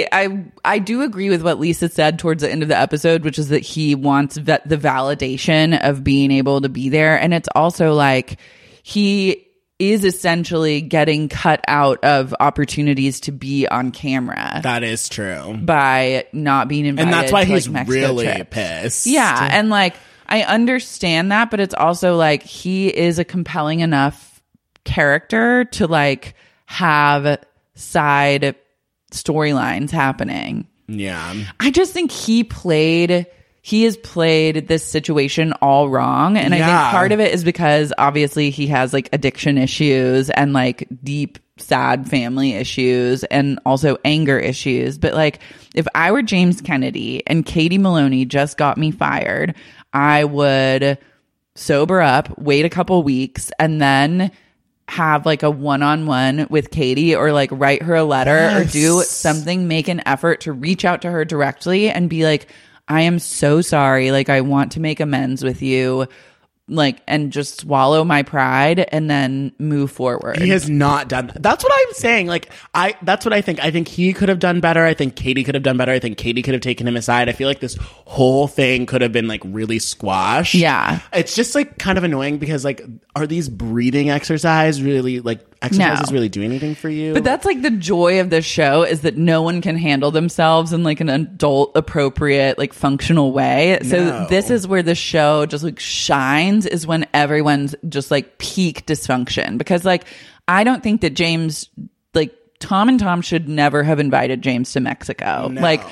I do agree with what Lisa said towards the end of the episode, which is that he wants the validation of being able to be there. And it's also like he is essentially getting cut out of opportunities to be on camera. That is true. By not being invited. And that's why he's like really trips. pissed. Yeah. And like, I understand that, but it's also like he is a compelling enough character to like have side storylines happening. Yeah. I just think he has played this situation all wrong. And I think part of it is because obviously he has like addiction issues and like deep, sad family issues and also anger issues. But like if I were James Kennedy and Katie Maloney just got me fired, I would sober up, wait a couple weeks, and then have like a one-on-one with Katie or like write her a letter or do something, make an effort to reach out to her directly and be like, I am so sorry. Like, I want to make amends with you. Like, and just swallow my pride and then move forward. He has not done that. That's what I'm saying. Like, that's what I think. I think he could have done better. I think Katie could have done better. I think Katie could have taken him aside. I feel like this whole thing could have been like really squashed. Yeah. It's just like kind of annoying because like, are these breathing exercises really really do anything for you? But that's like the joy of this show is that no one can handle themselves in like an adult appropriate, like functional way. So this is where the show just like shines, is when everyone's just like peak dysfunction. Because like, I don't think that James, like Tom and Tom should never have invited James to Mexico. No. Like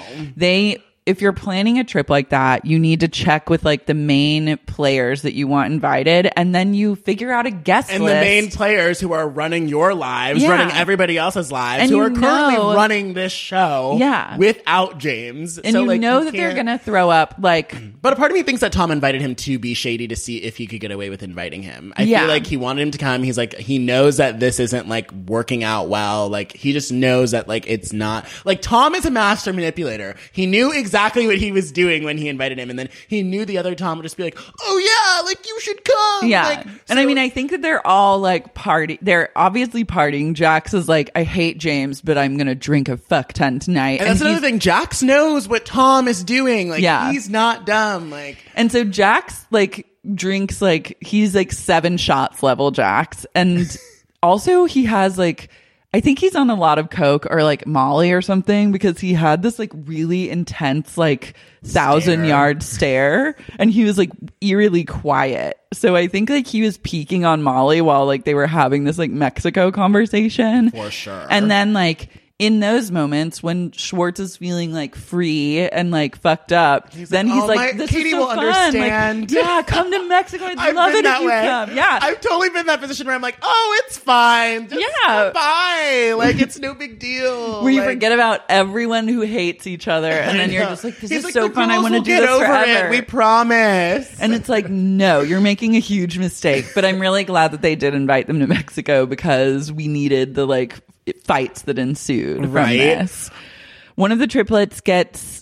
if you're planning a trip like that, you need to check with like the main players that you want invited, and then you figure out a guest list. And the main players who are running your lives, running everybody else's lives, and who are currently running this show without James. And so, that they're going to throw up like... But a part of me thinks that Tom invited him to be shady to see if he could get away with inviting him. I feel like he wanted him to come. He's like, he knows that this isn't like working out well. Like, he just knows that like it's not... Like, Tom is a master manipulator. He knew exactly what he was doing when he invited him, and then he knew the other Tom would just be like, oh yeah, like you should come. Yeah. Like, and I mean, I think that they're all like they're obviously partying. Jax is like, I hate James, but I'm gonna drink a fuck ton tonight. And that's another thing, Jax knows what Tom is doing. Like, he's not dumb. Like, and so Jax like drinks like he's like 7 shots level Jax, and also he has like, I think he's on a lot of coke or like Molly or something, because he had this like really intense like 1,000-yard stare, and he was like eerily quiet. So I think like he was peeking on Molly while like they were having this like Mexico conversation. For sure. And then like in those moments when Schwartz is feeling like free and like fucked up, he's like, this Katie is so will fun. understand. Like, yeah, come to Mexico. I'd love it if you come. Yeah. I've totally been in that position where I'm like, oh, it's fine. Just come by. Like, it's no big deal. Where you forget about everyone who hates each other, and then you're just like, this is so fun. I want to do this forever. We promise. And it's like, no, you're making a huge mistake. But I'm really glad that they did invite them to Mexico, because we needed the like fights that ensued from this. One of the triplets gets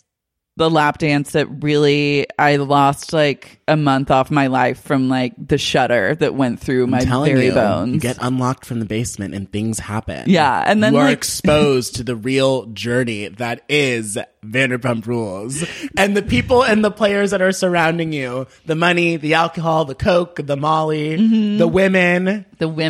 the lap dance that really, I lost like a month off my life from like the shudder that went through my very bones. You get unlocked from the basement and things happen. Yeah. And then you are like, exposed to the real journey that is Vanderpump Rules. And the people and the players that are surrounding you, the money, the alcohol, the coke, the Molly, the women.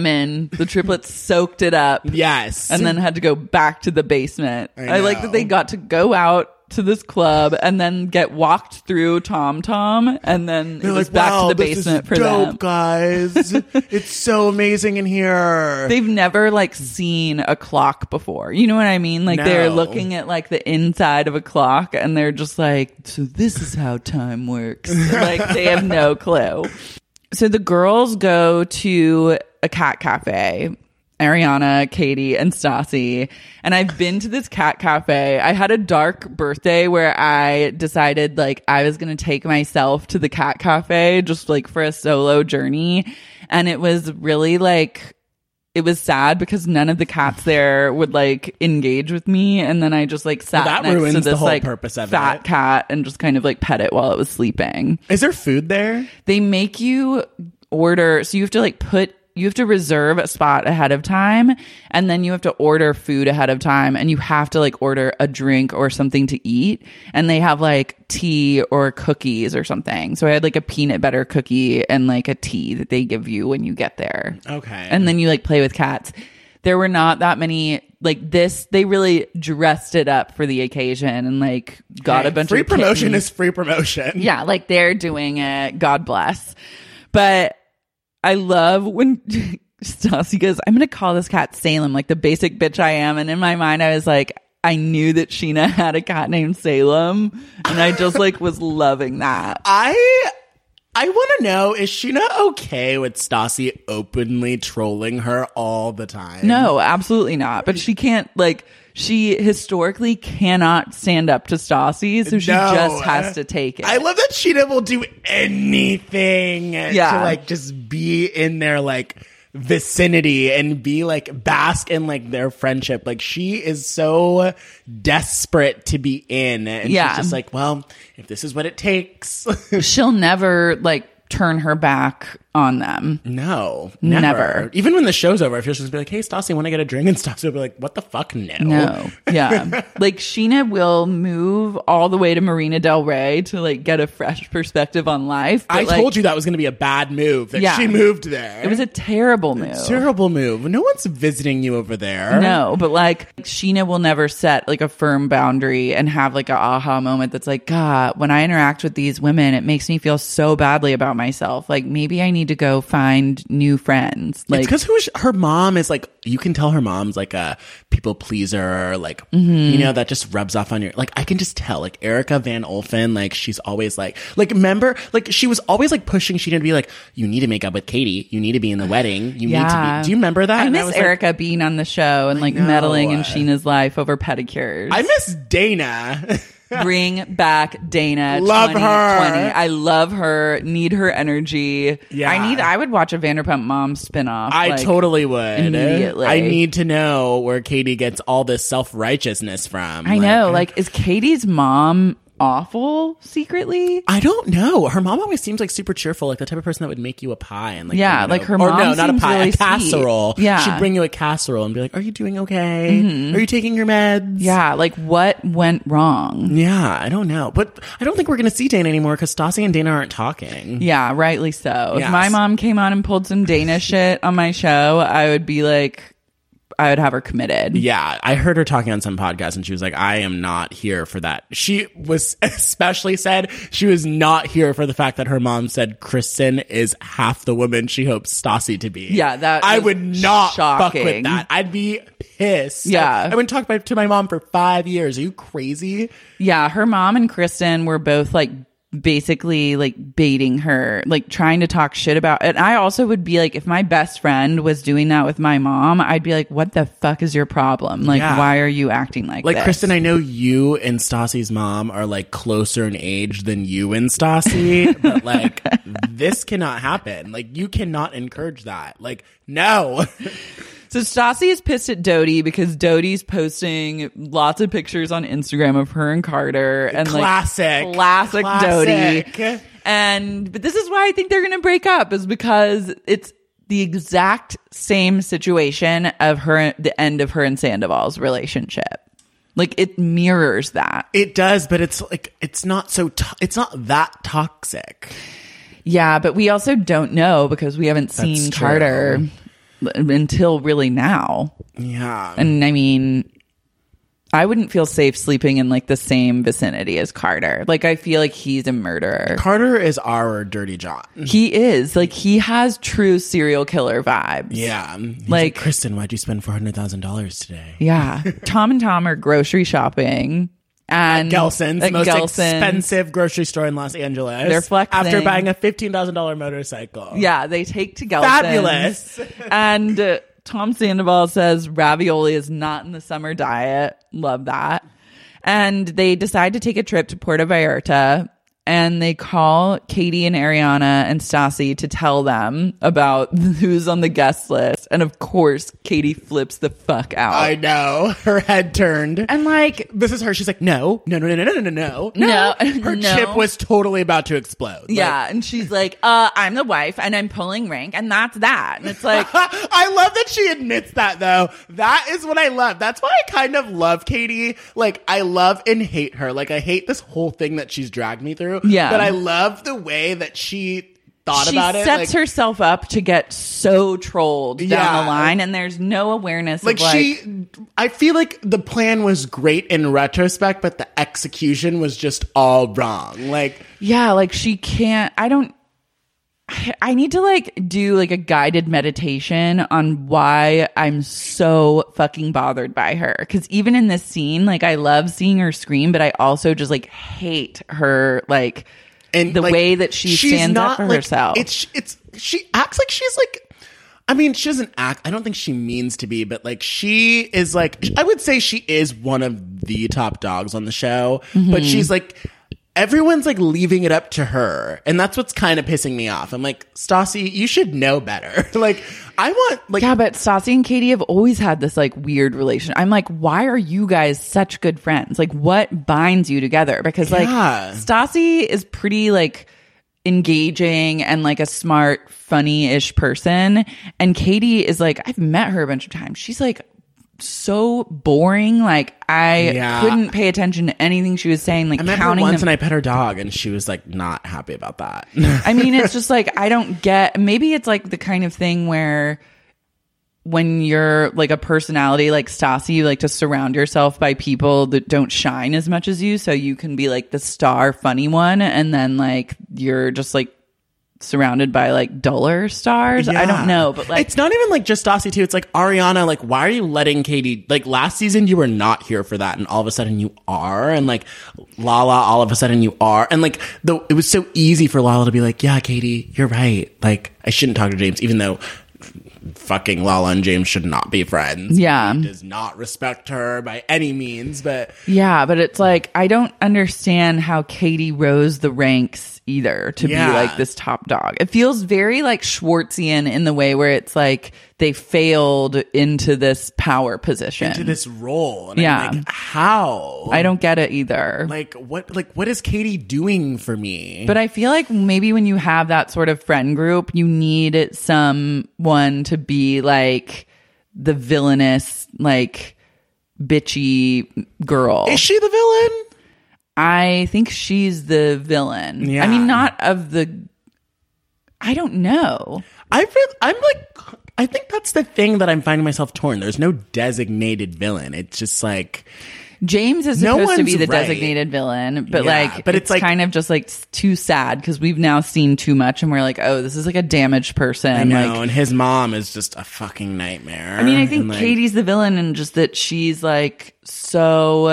The triplets soaked it up. Yes. And then had to go back to the basement. I like that they got to go out to this club and then get walked through Tom Tom, and then it was back to the basement for them. Guys, it's so amazing in here. They've never like seen a clock before. You know what I mean? Like they're looking at like the inside of a clock and they're just like, so this is how time works. Like they have no clue. So the girls go to a cat cafe. Ariana, Katie, and Stassi. And I've been to this cat cafe. I had a dark birthday where I decided like I was going to take myself to the cat cafe just like for a solo journey. And it was really like, it was sad because none of the cats there would like engage with me. And then I just like sat next to this like fat cat and just kind of like pet it while it was sleeping. Is there food there? They make you order. So you have to like you have to reserve a spot ahead of time, and then you have to order food ahead of time, and you have to like order a drink or something to eat, and they have like tea or cookies or something. So I had like a peanut butter cookie and like a tea that they give you when you get there. Okay. And then you like play with cats. There were not that many like this. They really dressed it up for the occasion and like got a bunch free of promotion is free promotion. Yeah, like they're doing it. God bless. But I love when Stassi goes, I'm going to call this cat Salem, like the basic bitch I am. And in my mind, I was like, I knew that Sheena had a cat named Salem. And I just like was loving that. I want to know, is Sheena okay with Stassi openly trolling her all the time? No, absolutely not. But she can't like... She historically cannot stand up to Stassi, so she just has to take it. I love that Sheena will do anything to like just be in their like vicinity and be like bask in like their friendship. Like she is so desperate to be in, and she's just like, well, if this is what it takes, she'll never like turn her back on them. No, never. Even when the show's over, I feel she'll just be like, hey, Stassi, want to get a drink? And Stassi will be like, what the fuck? No. Yeah. Like Sheena will move all the way to Marina Del Rey to like get a fresh perspective on life. I told you that was going to be a bad move, that she moved there. It was a terrible move. Terrible move. No one's visiting you over there. No, but like Sheena will never set like a firm boundary and have like a aha moment that's like, God, when I interact with these women, it makes me feel so badly about myself. Like maybe I need to go find new friends. Like, it's because her mom is like, you can tell her mom's like a people pleaser, like, you know, that just rubs off on your, like, I can just tell, like, Erica Van Olfen, like, she's always like, remember, like, she was always like pushing Sheena to be like, you need to make up with Katie, you need to be in the wedding, you need to be, do you remember that? I miss Erica like, being on the show and like meddling in Sheena's life over pedicures. I miss Dana. Bring back Dana. Love her. I love her. Need her energy. Yeah. I would watch a Vanderpump Mom spinoff. I totally would. Immediately. I need to know where Katie gets all this self-righteousness from. I know. Like, is Katie's mom awful secretly? I don't know. Her mom always seems like super cheerful, like the type of person that would make you a pie and like like her mom, or no, not a pie, really a casserole. Sweet. Yeah, she'd bring you a casserole and be like, "Are you doing okay? Are you taking your meds?" Yeah, like what went wrong? Yeah, I don't know, but I don't think we're gonna see Dana anymore because Stassi and Dana aren't talking. Yeah, rightly so. Yes. If my mom came on and pulled some Dana shit on my show, I would be like, I would have her committed. Yeah, I heard her talking on some podcast and she was like, I am not here for that. She was especially said she was not here for the fact that her mom said Kristen is half the woman she hopes Stassi to be. Yeah, that I would not shocking. fuck with that. I'd be pissed. Yeah. I wouldn't talk to my mom for 5 years. Are you crazy? Yeah, her mom and Kristen were both like basically like baiting her, like trying to talk shit about it. And I also would be like, if my best friend was doing that with my mom, I'd be like, what the fuck is your problem? Like, why are you acting like this? Kristen, I know you and Stassi's mom are like closer in age than you and Stassi, but like this cannot happen. Like you cannot encourage that. Like, no. So Stassi is pissed at Dodie because Dodie's posting lots of pictures on Instagram of her and Carter and classic Dodie. But this is why I think they're going to break up, is because it's the exact same situation of the end of her and Sandoval's relationship. Like, it mirrors that. It does, but it's like, it's not that toxic. Yeah, but we also don't know because we haven't seen Carter until really now. Yeah. And I mean, I wouldn't feel safe sleeping in like the same vicinity as Carter. Like, I feel like he's a murderer. Carter is our Dirty John. He is. Like, he has true serial killer vibes. Yeah. He's like, Kristen, why'd you spend $400,000 today? Yeah. Tom and Tom are grocery shopping. And at Gelson's, the most expensive grocery store in Los Angeles. They're flexing. After buying a $15,000 motorcycle. Yeah, they take to Gelson's. Fabulous. And Tom Sandoval says ravioli is not in the summer diet. Love that. And they decide to take a trip to Puerto Vallarta. And they call Katie and Ariana and Stassi to tell them about who's on the guest list. And of course, Katie flips the fuck out. I know. Her head turned. And like, this is her. She's like, no. Her chip was totally about to explode. Yeah. And she's like, I'm the wife and I'm pulling rank and that's that. And it's like, I love that she admits that though. That is what I love. That's why I kind of love Katie. Like, I love and hate her. Like, I hate this whole thing that she's dragged me through. Yeah. But I love the way that she thought about it. She sets herself up to get so trolled down the line, and there's no awareness of I feel like the plan was great in retrospect, but the execution was just all wrong. Like, yeah, like she can't, I need to like do like a guided meditation on why I'm so fucking bothered by her. Cause even in this scene, like I love seeing her scream, but I also just like hate her, like, and the way that she stands up for herself. She acts like she's like, I mean, she doesn't act, I don't think she means to be, but like she is like, I would say she is one of the top dogs on the show, but she's like, everyone's like leaving it up to her. And that's what's kind of pissing me off. I'm like, Stassi, you should know better. Like, I want like. Yeah, but Stassi and Katie have always had this like weird relation. I'm like, why are you guys such good friends? Like, what binds you together? Because like Stassi is pretty like engaging and like a smart, funny-ish person. And Katie is like, I've met her a bunch of times. She's like so boring. Like I couldn't pay attention to anything she was saying. Like, I met her once and I pet her dog and she was like not happy about that. I mean, it's just like, I don't get, maybe it's like the kind of thing where when you're like a personality like Stassi, you like to surround yourself by people that don't shine as much as you, so you can be like the star funny one, and then like you're just like surrounded by like duller stars. I don't know, but like it's not even like just Stassi too. It's like Ariana, like why are you letting Katie, like last season you were not here for that and all of a sudden you are, and like Lala all of a sudden you are, and like it was so easy for Lala to be like, yeah Katie, you're right, like I shouldn't talk to James, even though fucking Lala and James should not be friends. Yeah. He does not respect her by any means, but yeah, but it's like I don't understand how Katie rose the ranks either to be like this top dog. It feels very like Schwartzian in the way where it's like they failed into this power position, into this role. And I'm like, how? I don't get it either. Like what is Katie doing for me? But I feel like maybe when you have that sort of friend group, you need someone to be like the villainous, like bitchy girl. Is she the villain? I think she's the villain. Yeah. I mean, not of the. I don't know. I'm like, I think that's the thing that I'm finding myself torn. There's no designated villain. It's just like James is supposed to be the designated villain, but but it's like kind of just like too sad because we've now seen too much, and we're like, oh, this is like a damaged person. I know, like, and his mom is just a fucking nightmare. I mean, I think Katie's the villain, and just that she's like so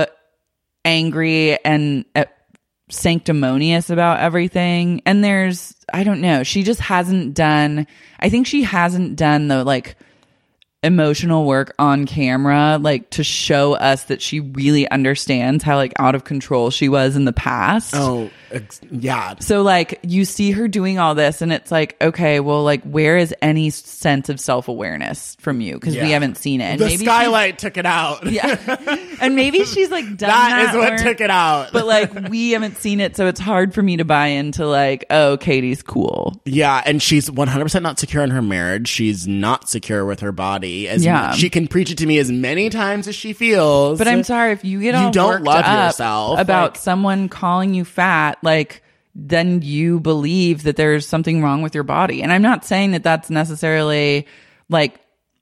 angry and sanctimonious about everything. And I don't know, she just hasn't done, I think she hasn't done the like emotional work on camera, like to show us that she really understands how like out of control she was in the past. Yeah. So like you see her doing all this and it's like, okay, well, like where is any sense of self-awareness from you? Because we haven't seen it. And the maybe skylight took it out. Yeah. And maybe she's like done that is what took it out. But like we haven't seen it, so it's hard for me to buy into like, oh, Katie's cool. Yeah, and she's 100% not secure in her marriage. She's not secure with her body. She can preach it to me as many times as she feels. But I'm sorry, if you get all don't worked love up yourself about someone calling you fat, like then you believe that there's something wrong with your body. And I'm not saying that that's necessarily like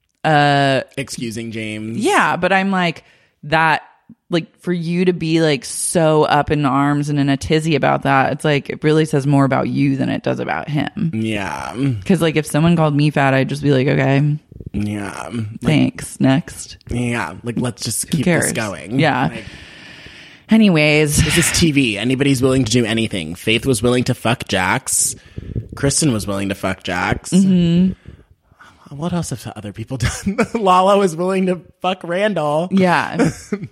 excusing James. Yeah, but I'm like that, like for you to be like so up in arms and in a tizzy about that, it's like it really says more about you than it does about him. Yeah. Because like if someone called me fat, I'd just be like, okay. Yeah. Thanks. Next. Yeah. Like let's just keep this going. Yeah. Like, anyways, this is TV. Anybody's willing to do anything. Faith was willing to fuck Jax. Kristen was willing to fuck Jax. Mm-hmm. What else have other people done? Lala was willing to fuck Randall. Yeah.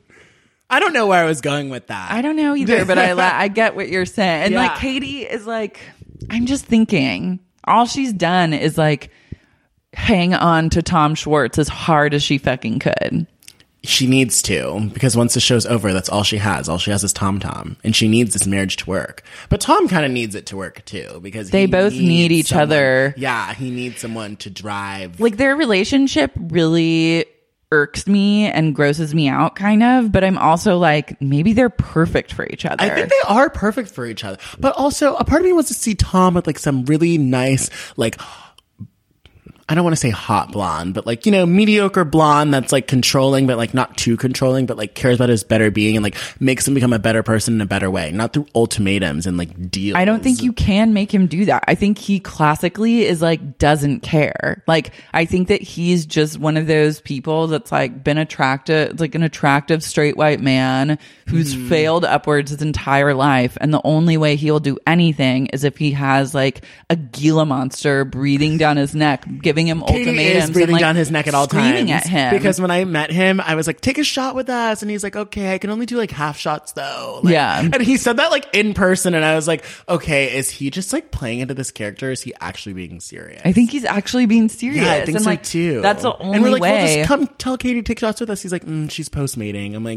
I don't know where I was going with that. I don't know either, but I get what you're saying. And Yeah. like Katie is like, I'm just thinking all she's done is like hang on to Tom Schwartz as hard as she fucking could. She needs to, because once the show's over, that's all she has. All she has is Tom. And she needs this marriage to work. But Tom kind of needs it to work too, because they both need each other. Yeah, he needs someone to drive. Like their relationship really irks me and grosses me out kind of, but I'm also like, maybe they're perfect for each other. I think they are perfect for each other. But also, a part of me wants to see Tom with like some really nice, like, I don't want to say hot blonde, but like, you know, mediocre blonde that's like controlling, but like not too controlling, but like cares about his better being and like makes him become a better person in a better way, not through ultimatums and like deals. I don't think you can make him do that. I think he classically is like, doesn't care. Like, I think that he's just one of those people that's like been attractive, like an attractive straight white man who's failed upwards his entire life. And the only way he'll do anything is if he has like a Gila monster breathing down his neck, giving him Katie ultimatums is breathing and like down his neck at all times. Screaming at him. Because when I met him, I was like, take a shot with us. And he's like, okay, I can only do like half shots though. Like, yeah. And he said that like in person. And I was like, okay, is he just like playing into this character? Or is he actually being serious? I think he's actually being serious. Yeah, I think and so like, too. That's the only and we're like, way. well, just come tell Katie to take shots with us. He's like, she's post-mating. I'm like,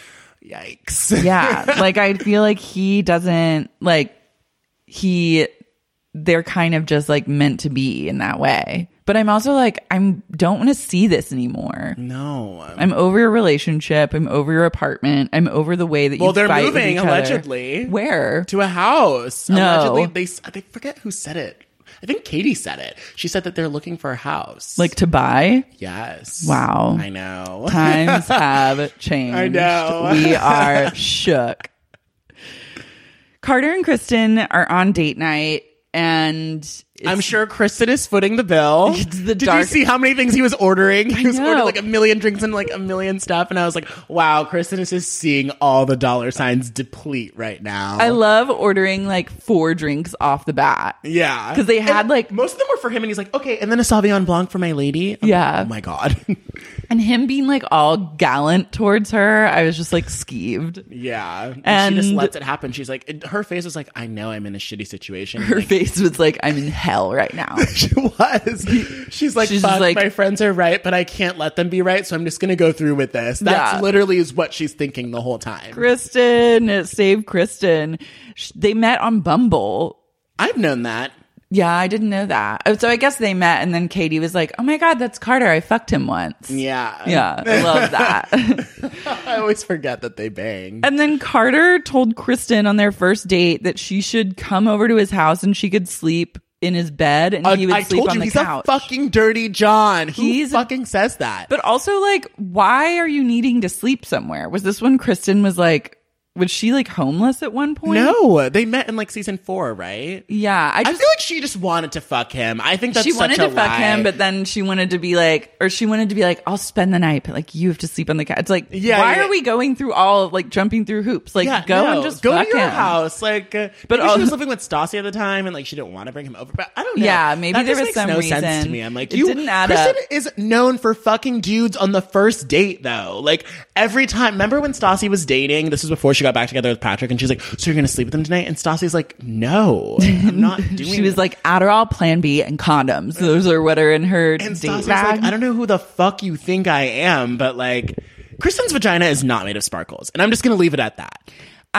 yikes. Yeah. Like, I feel like he doesn't, like, they're kind of just like meant to be in that way. But I'm also like, don't want to see this anymore. No. I'm over your relationship. I'm over your apartment. I'm over the way that you they're fight with moving, each other. allegedly. Where? To a house. No. Allegedly, they forget who said it. I think Katie said it. She said that they're looking for a house. Like to buy? Yes. Wow. I know. Times have changed. I know. We are shook. Carter and Kristen are on date night, and I'm sure Kristen is footing the bill. Did you see how many things he was ordering? He was ordering like a million drinks and like a million stuff. And I was like, wow, Kristen is just seeing all the dollar signs deplete right now. I love ordering like 4 drinks off the bat. Yeah. Because they had like... Most of them were for him and he's like, okay, and then a Sauvignon Blanc for my lady. I'm yeah. like, oh my God. And him being like all gallant towards her, I was just like skeeved. Yeah. And she just lets it happen. She's like, her face was like, I know I'm in a shitty situation. Her like, face was like, I'm in hell right now. She was. She's like, fuck, like, my friends are right, but I can't let them be right, so I'm just going to go through with this. That's literally is what she's thinking the whole time. Kristen, save Kristen. They met on Bumble. I've known that. Yeah, I didn't know that. So I guess they met, and then Katie was like, oh my God, that's Carter. I fucked him once. Yeah. Yeah, I love that. I always forget that they bang. And then Carter told Kristen on their first date that she should come over to his house and she could sleep in his bed and he would sleep on the couch. He's a fucking dirty John. Who fucking says that? But also, like, why are you needing to sleep somewhere? Was this when Kristen was like Was she like homeless at one point? No, they met in like season 4, right? Yeah, I feel like she just wanted to fuck him. I think that's she such wanted a to fuck lie. him, but then she wanted to be like, I'll spend the night, but like you have to sleep on the couch. It's like, why are we going through all of, like jumping through hoops? Like and just go fuck to your him. house. Like, but maybe she was living with Stassi at the time, and like she didn't want to bring him over. But I don't know. Yeah, maybe that there just was makes some no reason. sense to me. I'm like, It didn't add up. Kristen is known for fucking dudes on the first date, though. Like every time. Remember when Stassi was dating? This was before she got back together with Patrick, and she's like, "So you're gonna sleep with him tonight?" And Stassi's like, "No, I'm not doing." She was like, Adderall, Plan B, and condoms. Those are what are in her and date Stassi's bag. like, "I don't know who the fuck you think I am, but like, Kristen's vagina is not made of sparkles," and I'm just gonna leave it at that.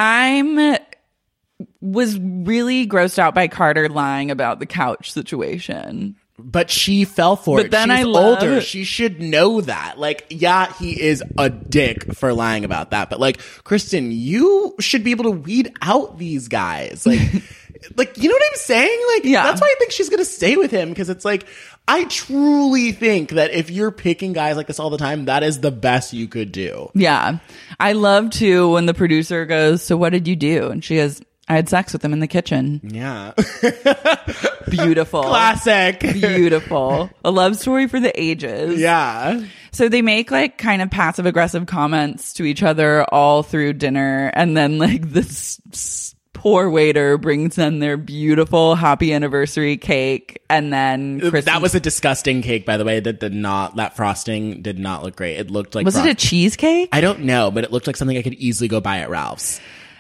Was really grossed out by Carter lying about the couch situation. But she fell for it. But then She's I love older. it. She should know that. Like, yeah, he is a dick for lying about that. But like, Kristen, you should be able to weed out these guys. Like, like, you know what I'm saying? Like, that's why I think she's going to stay with him. Because it's like, I truly think that if you're picking guys like this all the time, that is the best you could do. Yeah. I love too when the producer goes, "So what did you do?" And she goes, "I had sex with him in the kitchen." Yeah. Beautiful. Classic. Beautiful. A love story for the ages. Yeah. So they make like kind of passive aggressive comments to each other all through dinner. And then like this poor waiter brings them their beautiful happy anniversary cake. And then that was a disgusting cake, by the way. That frosting did not look great. It looked like Was it a cheesecake? I don't know, but it looked like something I could easily go buy at Ralph's.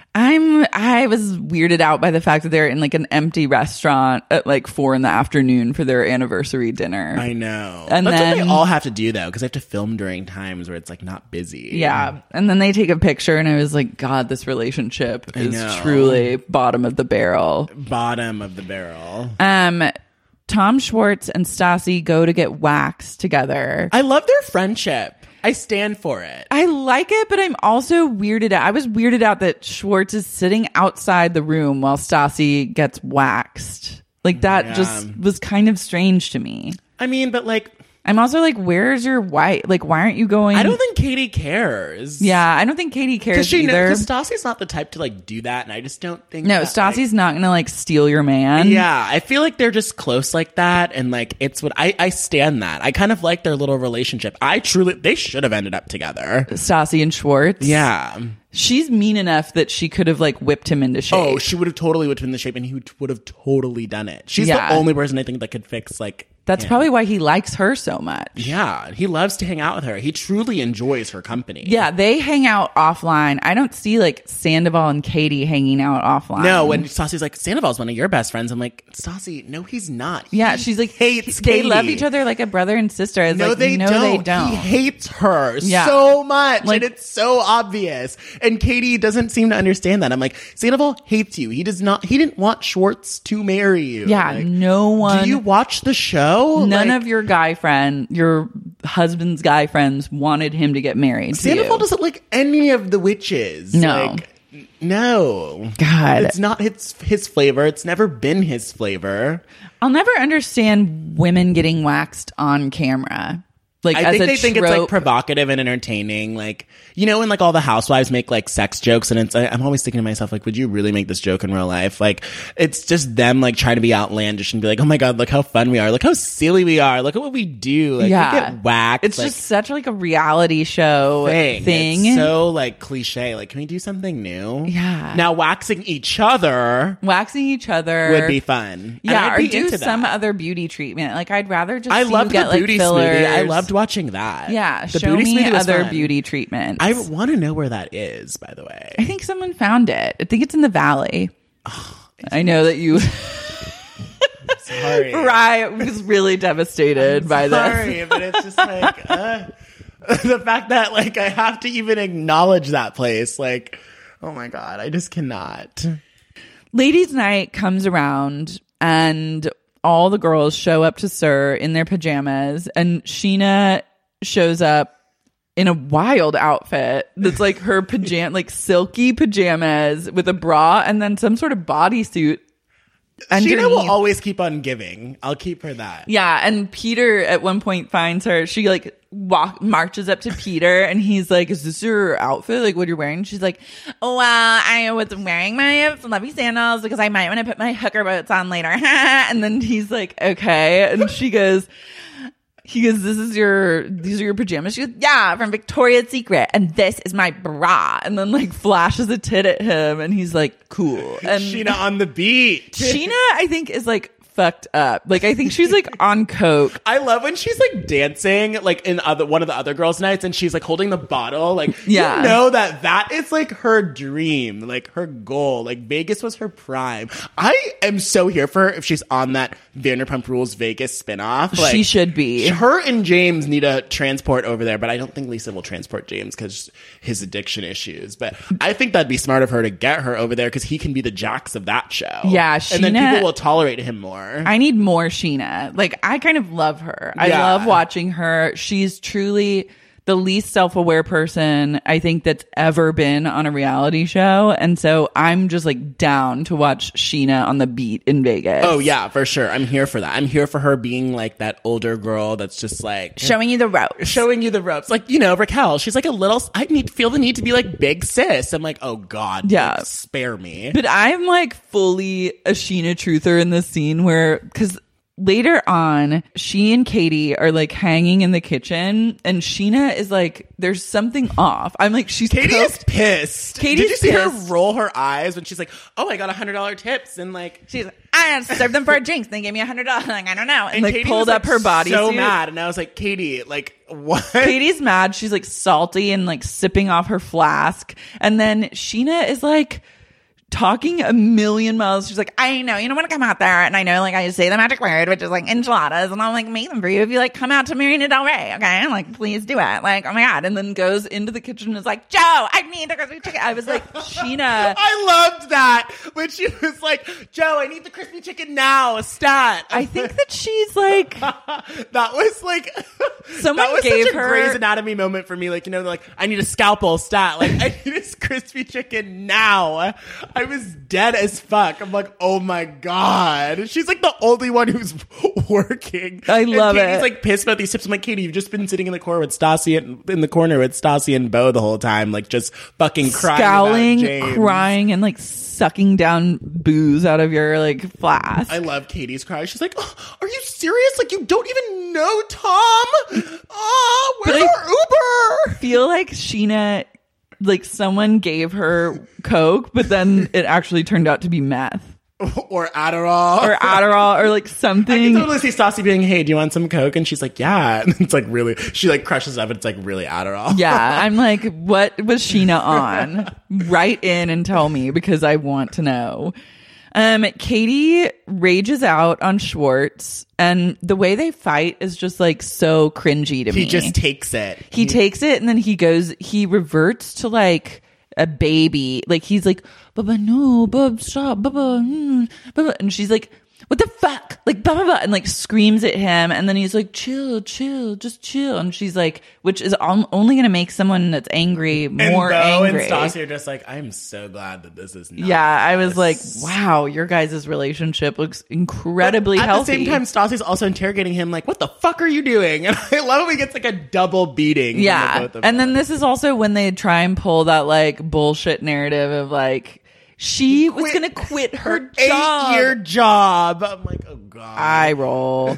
I was weirded out by the fact that they're in like an empty restaurant at like 4 p.m. for their anniversary dinner. I know. And that's then what they all have to do though, because they have to film during times where it's like not busy. Yeah. And then they take a picture and I was like, God, this relationship is truly bottom of the barrel. Bottom of the barrel. Tom Schwartz and Stassi go to get waxed together. I love their friendship. I stand for it. I like it, but I'm also weirded out. I was weirded out that Schwartz is sitting outside the room while Stassi gets waxed. Like that just was kind of strange to me. I mean, but like, I'm also like, where's your wife? Like, why aren't you going? I don't think Katie cares. Yeah, I don't think Katie cares either. Because Stassi's not the type to like do that, and I just don't think. No, Stassi's not gonna like steal your man. Yeah, I feel like they're just close like that, and like it's what I stand that. I kind of like their little relationship. They should have ended up together. Stassi and Schwartz. Yeah. She's mean enough that she could have like whipped him into shape. Oh, she would have totally whipped him into shape, and he would have totally done it. She's the only person I think that could fix like. That's probably why he likes her so much. Yeah, he loves to hang out with her. He truly enjoys her company. Yeah, they hang out offline. I don't see like Sandoval and Katie hanging out offline. No, when Stassi's like, Sandoval's one of your best friends, I'm like, Stassi, no, he's not. Yeah, she's like, hates They Katie. love each other like a brother and sister. It's No, like, they they don't. He hates her so much, Like, and it's so obvious. And Katie doesn't seem to understand that. I'm like, Sandoval hates you. He didn't want Schwartz to marry you. Yeah, like, no one. Do you watch the show? None of your your husband's guy friends wanted him to get married. Sandoval doesn't like any of the witches. No. No. God. It's not his flavor. It's never been his flavor. I'll never understand women getting waxed on camera. Like, I think they think it's like provocative and entertaining. Like, you know, when like all the housewives make like sex jokes, and I'm always thinking to myself, like, would you really make this joke in real life? Like, it's just them like trying to be outlandish and be like, oh my God, look how fun we are. Look how silly we are. Look at what we do. Like, we get whacked. It's just such like a reality show thing. It's so like cliche. Like, can we do something new? Yeah. Now waxing each other would be fun. Yeah, and I'd or be do into some that. other beauty treatment. Like, I'd rather just I see loved you get the like booty fillers. smoothie. I loved watching that. Yeah, the show booty me smoothie was other fun. beauty treatments. I want to know where that is, by the way. I think someone found it. I think it's in the valley. I know that you. Sorry. Right, was really devastated by this. Sorry, but it's just like the fact that like I have to even acknowledge that place. Like, oh my God, I just cannot. Ladies' night comes around and all the girls show up to SUR in their pajamas, and Sheena shows up in a wild outfit that's like her like silky pajamas with a bra and then some sort of bodysuit Sheena will always keep on giving. I'll keep her that. Yeah, and Peter at one point finds her. She like marches up to Peter, and he's like, "Is this your outfit? Like what you're wearing?" She's like, "Oh, well, I was wearing my fluffy sandals because I might want to put my hooker boots on later." And then he's like, "Okay," and he goes, these are your pajamas? She goes, "Yeah, from Victoria's Secret, and this is my bra." And then like flashes a tit at him, and he's like, "Cool." And Sheena on the beat. Sheena, I think, is like fucked up. Like I think she's like on coke. I love when she's like dancing like in one of the other girls' nights, and she's like holding the bottle. Like yeah. You know that is like her dream, like her goal. Like Vegas was her prime. I am so here for her if she's on that Vanderpump Rules Vegas spinoff. Like, she should be. Her and James need a transport over there, but I don't think Lisa will transport James because his addiction issues. But I think that'd be smart of her to get her over there because he can be the Jax of that show. Yeah, and then people will tolerate him more. I need more Sheena. Like, I kind of love her. I love watching her. She's truly the least self-aware person I think that's ever been on a reality show. And so I'm just like down to watch Sheena on the beat in Vegas. Oh yeah, for sure. I'm here for that. I'm here for her being like that older girl that's just like showing you the ropes. Like, you know, Raquel, she's like a little, feel the need to be like big sis. I'm like, oh God, yeah, like, spare me. But I'm like fully a Sheena truther in this scene where, because later on, she and Katie are like hanging in the kitchen, and Sheena is like, "There's something off." I'm like, Katie is pissed. Did you see her roll her eyes when she's like, "Oh, I got $100 tips," and like she's like, "I served them for a jinx. They gave me $100." Like, I don't know, and like Katie pulled was, up her body. So mad, and I was like, "Katie, like what?" Katie's mad. She's like salty and like sipping off her flask, and then Sheena is like talking a million miles. She's like, I know, you don't want to come out there. And I know, like, I say the magic word, which is like enchiladas. And I'm like, make them for you if you like come out to Marina Del Rey. Okay. Like, please do it. Like, oh my God. And then goes into the kitchen and is like, Joe, I need the crispy chicken. I was like, Sheena. I loved that when she was like, Joe, I need the crispy chicken now. Stat. I think that she's like, that was like, someone that was gave such a her Grey's Anatomy moment for me. Like, you know, like, I need a scalpel. Stat. Like, I need this crispy chicken now. I was dead as fuck. I'm like, oh my God. She's like the only one who's working. I love it. Katie's like pissed about these tips. I'm like, Katie, you've just been sitting in the corner with Stassi and Bo the whole time, like just fucking crying, scowling, crying, and like sucking down booze out of your like flask. I love Katie's cry. She's like, oh, are you serious? Like, you don't even know Tom? Oh, where's our Uber? I feel like Sheena, like someone gave her Coke, but then it actually turned out to be meth. Or Adderall. Or like something. I can totally see Stassi being, hey, do you want some Coke? And she's like, yeah. And it's like really, she like crushes up and it's like really Adderall. Yeah. I'm like, what was Sheena on? Write in and tell me because I want to know. Katie rages out on Schwartz, and the way they fight is just like so cringy to me. He just takes it. He takes it, and then he reverts to like a baby. Like he's like, Baba, no, Bub, stop, Baba, Baba. And she's like, what the fuck? Like, blah, blah, blah, and like screams at him. And then he's like, chill, just chill. And she's like, which is only going to make someone that's angry more angry. And Stassi are just like, I'm so glad that this is not. Yeah, I was like, wow, your guys' relationship looks incredibly healthy. At the same time, Stassi's also interrogating him like, what the fuck are you doing? And I love when he gets like a double beating. Yeah. From the both of and them. then this is also when they try and pull that like bullshit narrative of like, she was going to quit her job. 8-year job. I'm like, oh God. I roll.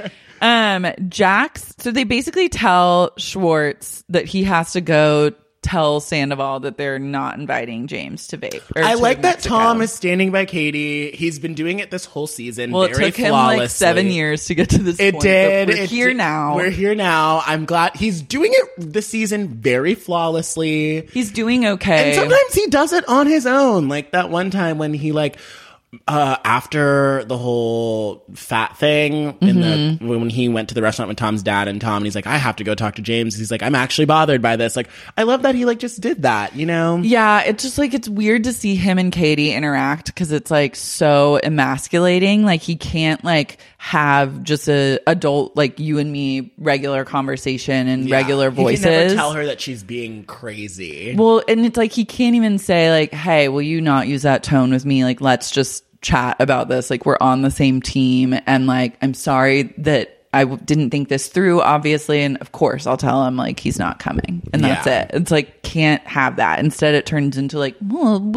Jax. So they basically tell Schwartz that he has to go tell Sandoval that they're not inviting James to Vegas. I like that Tom is standing by Katie. He's been doing it this whole season. Well, it took him like 7 years to get to this point. It did. We're here now. We're here now. I'm glad he's doing it this season very flawlessly. He's doing okay. And sometimes he does it on his own. Like that one time when he like after the whole fat thing when he went to the restaurant with Tom's dad and Tom, and he's like, I have to go talk to James. He's like, I'm actually bothered by this. Like, I love that he like just did that, you know? Yeah, it's just like, it's weird to see him and Katie interact because it's like so emasculating. Like he can't like have just a adult like you and me regular conversation and regular voices. He can never tell her that she's being crazy. Well, and it's like he can't even say like, hey, will you not use that tone with me? Like, let's just chat about this. Like, we're on the same team, and like, I'm sorry that I didn't think this through, obviously. And of course, I'll tell him like he's not coming, and that's it. It's like, can't have that. Instead, it turns into like and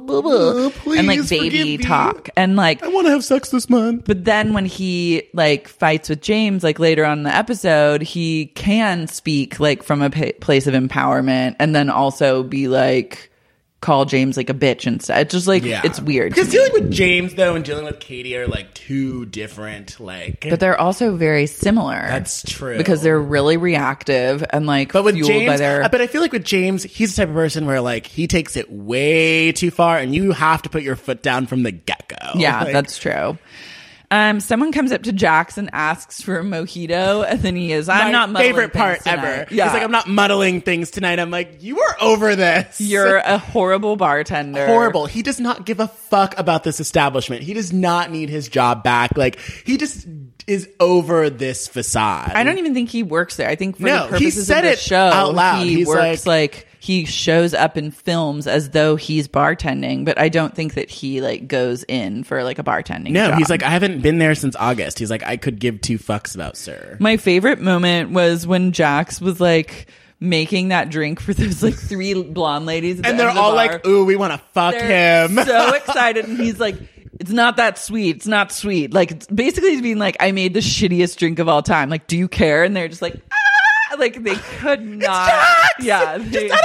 like baby talk, and like, I want to have sex this month. But then when he like fights with James, like later on in the episode, he can speak like from a place of empowerment, and then also be like, call James like a bitch instead. It's just like, it's weird. Because dealing with James though and dealing with Katie are like two different, like, but they're also very similar. That's true. Because they're really reactive and like, but with fueled James, by their... but I feel like with James, he's the type of person where like he takes it way too far, and you have to put your foot down from the get-go. Yeah, like, that's true. Someone comes up to Jax and asks for a mojito, and then he is, I'm not muddling favorite part things tonight. ever. Yeah. He's like, I'm not muddling things tonight. I'm like, you are over this. You're a horrible bartender. Horrible. He does not give a fuck about this establishment. He does not need his job back. Like, he just is over this facade. I don't even think he works there. I think for the he purposes said of the it show, out loud. he He's works like he shows up in films as though he's bartending, but I don't think that he like goes in for like a bartending job. He's like, I haven't been there since August. He's like, I could give two fucks about sir. My favorite moment was when Jax was like making that drink for those like three blonde ladies at and the they're end of all the bar. like, ooh, we want to fuck him. So excited, and he's like, it's not that sweet. It's not sweet. Like, it's basically he's being like, I made the shittiest drink of all time. Like, do you care? And they're just like, ah! Like, they could not. It's Jax! Yeah.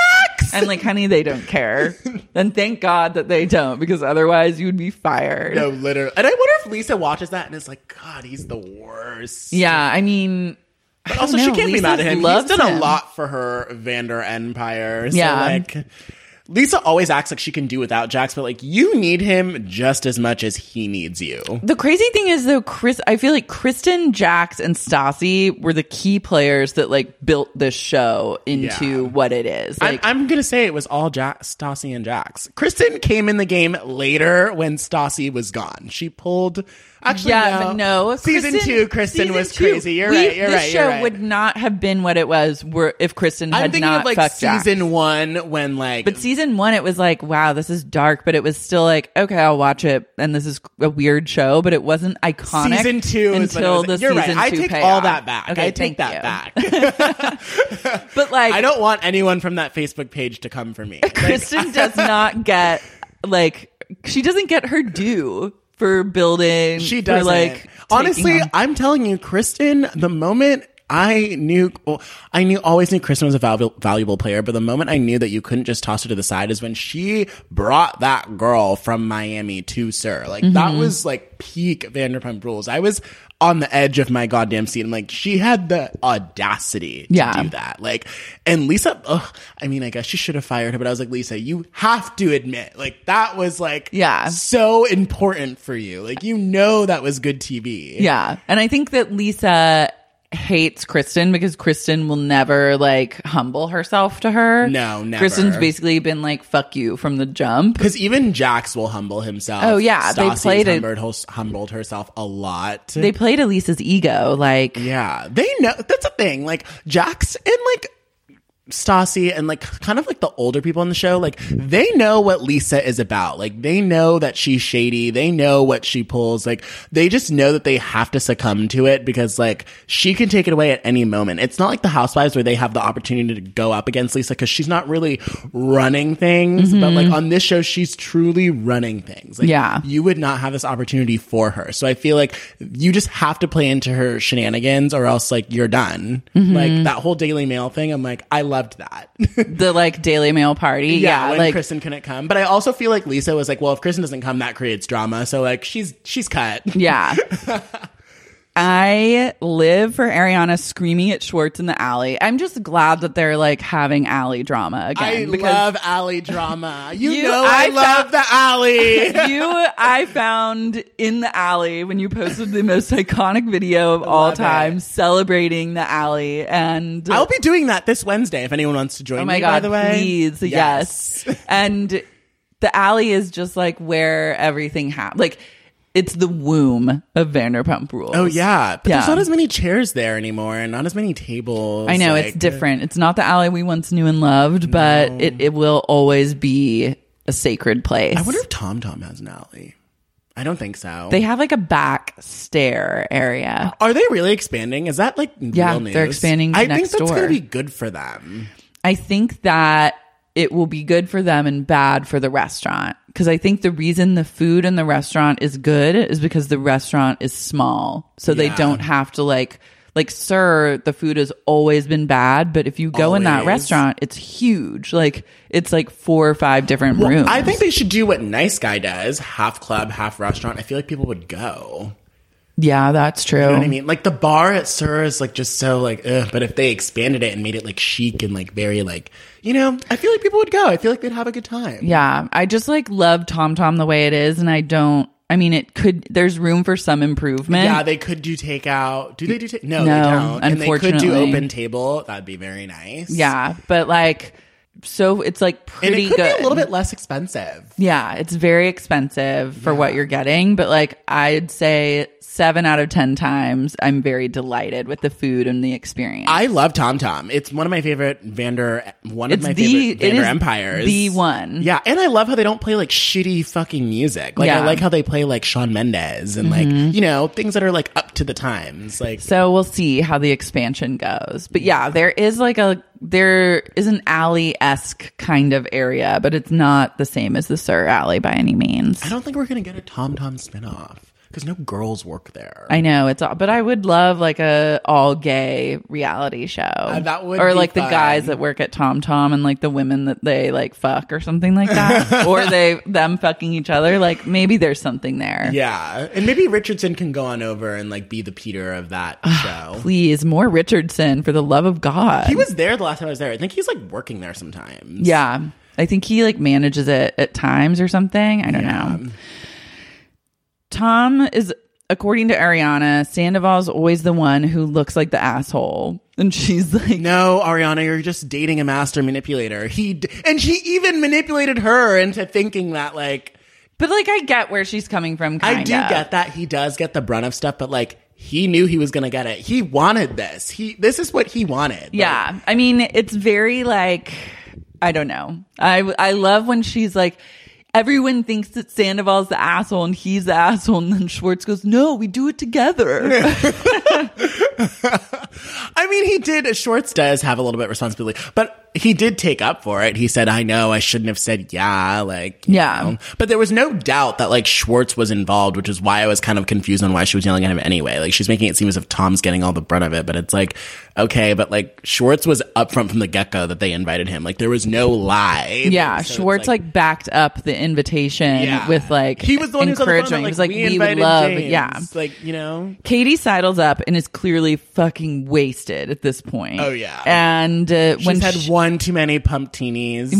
And like, honey, they don't care. Then thank God that they don't, because otherwise you would be fired. No, literally. And I wonder if Lisa watches that and is like, God, he's the worst. Yeah, I mean... But also, she can't be mad at him. He's done him. a lot for her Vander Empire. So, Yeah. like... Lisa always acts like she can do without Jax, but like, you need him just as much as he needs you. The crazy thing is though, I feel like Kristen, Jax, and Stassi were the key players that like built this show into what it is. Like, I'm gonna say it was all Stassi and Jax. Kristen came in the game later when Stassi was gone. She pulled... Actually, but no. Season 2, Kristen was crazy. You're right. This show would not have been what it was if Kristen had not like fucked Jax. season 1 when like... But season 1, it was like, wow, this is dark, but it was still like, okay, I'll watch it, and this is a weird show, but it wasn't iconic. Season 2 until the you're season right. 2 I take payoff. all that back. Okay, I take that back. But like, I don't want anyone from that Facebook page to come for me. Kristen does not get like, she doesn't get her due for building. She doesn't. Like, honestly, I'm telling you, Kristen, the moment I always knew Kristen was a valuable player, but the moment I knew that you couldn't just toss her to the side is when she brought that girl from Miami to Sir. Like, that was like peak Vanderpump Rules. I was on the edge of my goddamn seat. I'm like, she had the audacity to do that. Like, and Lisa, I mean, I guess she should have fired her, but I was like, Lisa, you have to admit, like, that was like, so important for you. Like, you know, that was good TV. Yeah. And I think that Lisa hates Kristen because Kristen will never like humble herself to her. No, never. Kristen's basically been like, fuck you from the jump. Because even Jax will humble himself. Oh yeah, they played humbled herself a lot. They played Elisa's ego. Like, yeah, they know. That's a thing. Like, Jax and like Stassi and like kind of like the older people on the show, like, they know what Lisa is about. Like, they know that she's shady. They know what she pulls. Like, they just know that they have to succumb to it because like she can take it away at any moment. It's not like the Housewives where they have the opportunity to go up against Lisa because she's not really running things. But like on this show, she's truly running things. Like, you would not have this opportunity for her. So I feel like you just have to play into her shenanigans or else like you're done. Like that whole Daily Mail thing, I'm like, I loved that. The like Daily Mail party. Yeah, when like Kristen couldn't come. But I also feel like Lisa was like, well, if Kristen doesn't come, that creates drama. So like she's cut. Yeah. I live for Ariana screaming at Schwartz in the alley. I'm just glad that they're like having alley drama again. I love alley drama. You know I love the alley. I found in the alley when you posted the most iconic video of all time celebrating the alley. And I'll be doing that this Wednesday if anyone wants to join me, by the way. Please. Yes. And the alley is just like where everything happened. Like, it's the womb of Vanderpump Rules. Oh, yeah. But there's not as many chairs there anymore and not as many tables. I know, it's different. It's not the alley we once knew and loved, but it will always be a sacred place. I wonder if Tom Tom has an alley. I don't think so. They have like a back stair area. Are they really expanding? Is that like real news? They're expanding I next think that's door. going to be good for them. I think that it will be good for them and bad for the restaurant. Because I think the reason the food in the restaurant is good is because the restaurant is small. So they don't have to like Sir, the food has always been bad. But if you go in that restaurant, it's huge. Like it's like 4 or 5 different rooms. I think they should do what Nice Guy does. Half club, half restaurant. I feel like people would go. Yeah, that's true. You know what I mean? Like the bar at Sir is like just so like, ugh. But if they expanded it and made it like chic and like very like, you know, I feel like people would go. I feel like they'd have a good time. Yeah, I just like love Tom Tom the way it is, and there's room for some improvement. Yeah, they could do takeout. Do they do takeout? No, they don't. And they could do open table. That'd be very nice. Yeah, but like, so it's like pretty and it could good. be a little bit less expensive. Yeah, it's very expensive for what you're getting, but like I'd say 7 out of 10 times I'm very delighted with the food and the experience. I love Tom Tom. It's one of my favorite favorite Vander Empires. The one. Yeah, and I love how they don't play like shitty fucking music. Like I like how they play like Shawn Mendes and like, you know, things that are like up to the times. Like, so we'll see how the expansion goes. But yeah, there is an alley-esque kind of area, but it's not the same as the Sir Alley by any means. I don't think we're going to get a Tom Tom spinoff because no girls work there. I know but I would love like a all gay reality show. That would or be like fun. the guys that work at Tom Tom and like the women that they like fuck or something like that, or them fucking each other. Like maybe there's something there. Yeah, and maybe Richardson can go on over and like be the Peter of that show. Please, more Richardson for the love of God. He was there the last time I was there. I think he's like working there sometimes. Yeah, I think he like manages it at times or something. I don't know. Tom is, according to Ariana, Sandoval's always the one who looks like the asshole. And she's like, no, Ariana, you're just dating a master manipulator. And she even manipulated her into thinking that like... But like, I get where she's coming from, kind of. I do get that. He does get the brunt of stuff, but like, he knew he was going to get it. He wanted this. This is what he wanted. Yeah. Like, I mean, it's very like, I don't know. I love when she's like, everyone thinks that Sandoval's the asshole and he's the asshole. And then Schwartz goes, no, we do it together. I mean, Schwartz does have a little bit of responsibility, but he did take up for it. He said, I know I shouldn't have said yeah, like, you know. But there was no doubt that like Schwartz was involved, which is why I was kind of confused on why she was yelling at him anyway. Like she's making it seem as if Tom's getting all the brunt of it, but it's like, okay, but like Schwartz was upfront from the get-go that they invited him. Like there was no lie. Yeah, so Schwartz like backed up the invitation with like he was the one encouragement. Who was on the phone that, like, he was like, we would love, James. Like, you know. Katie sidles up and is clearly fucking wasted at this point. Oh yeah, and she's had one too many pumptinis,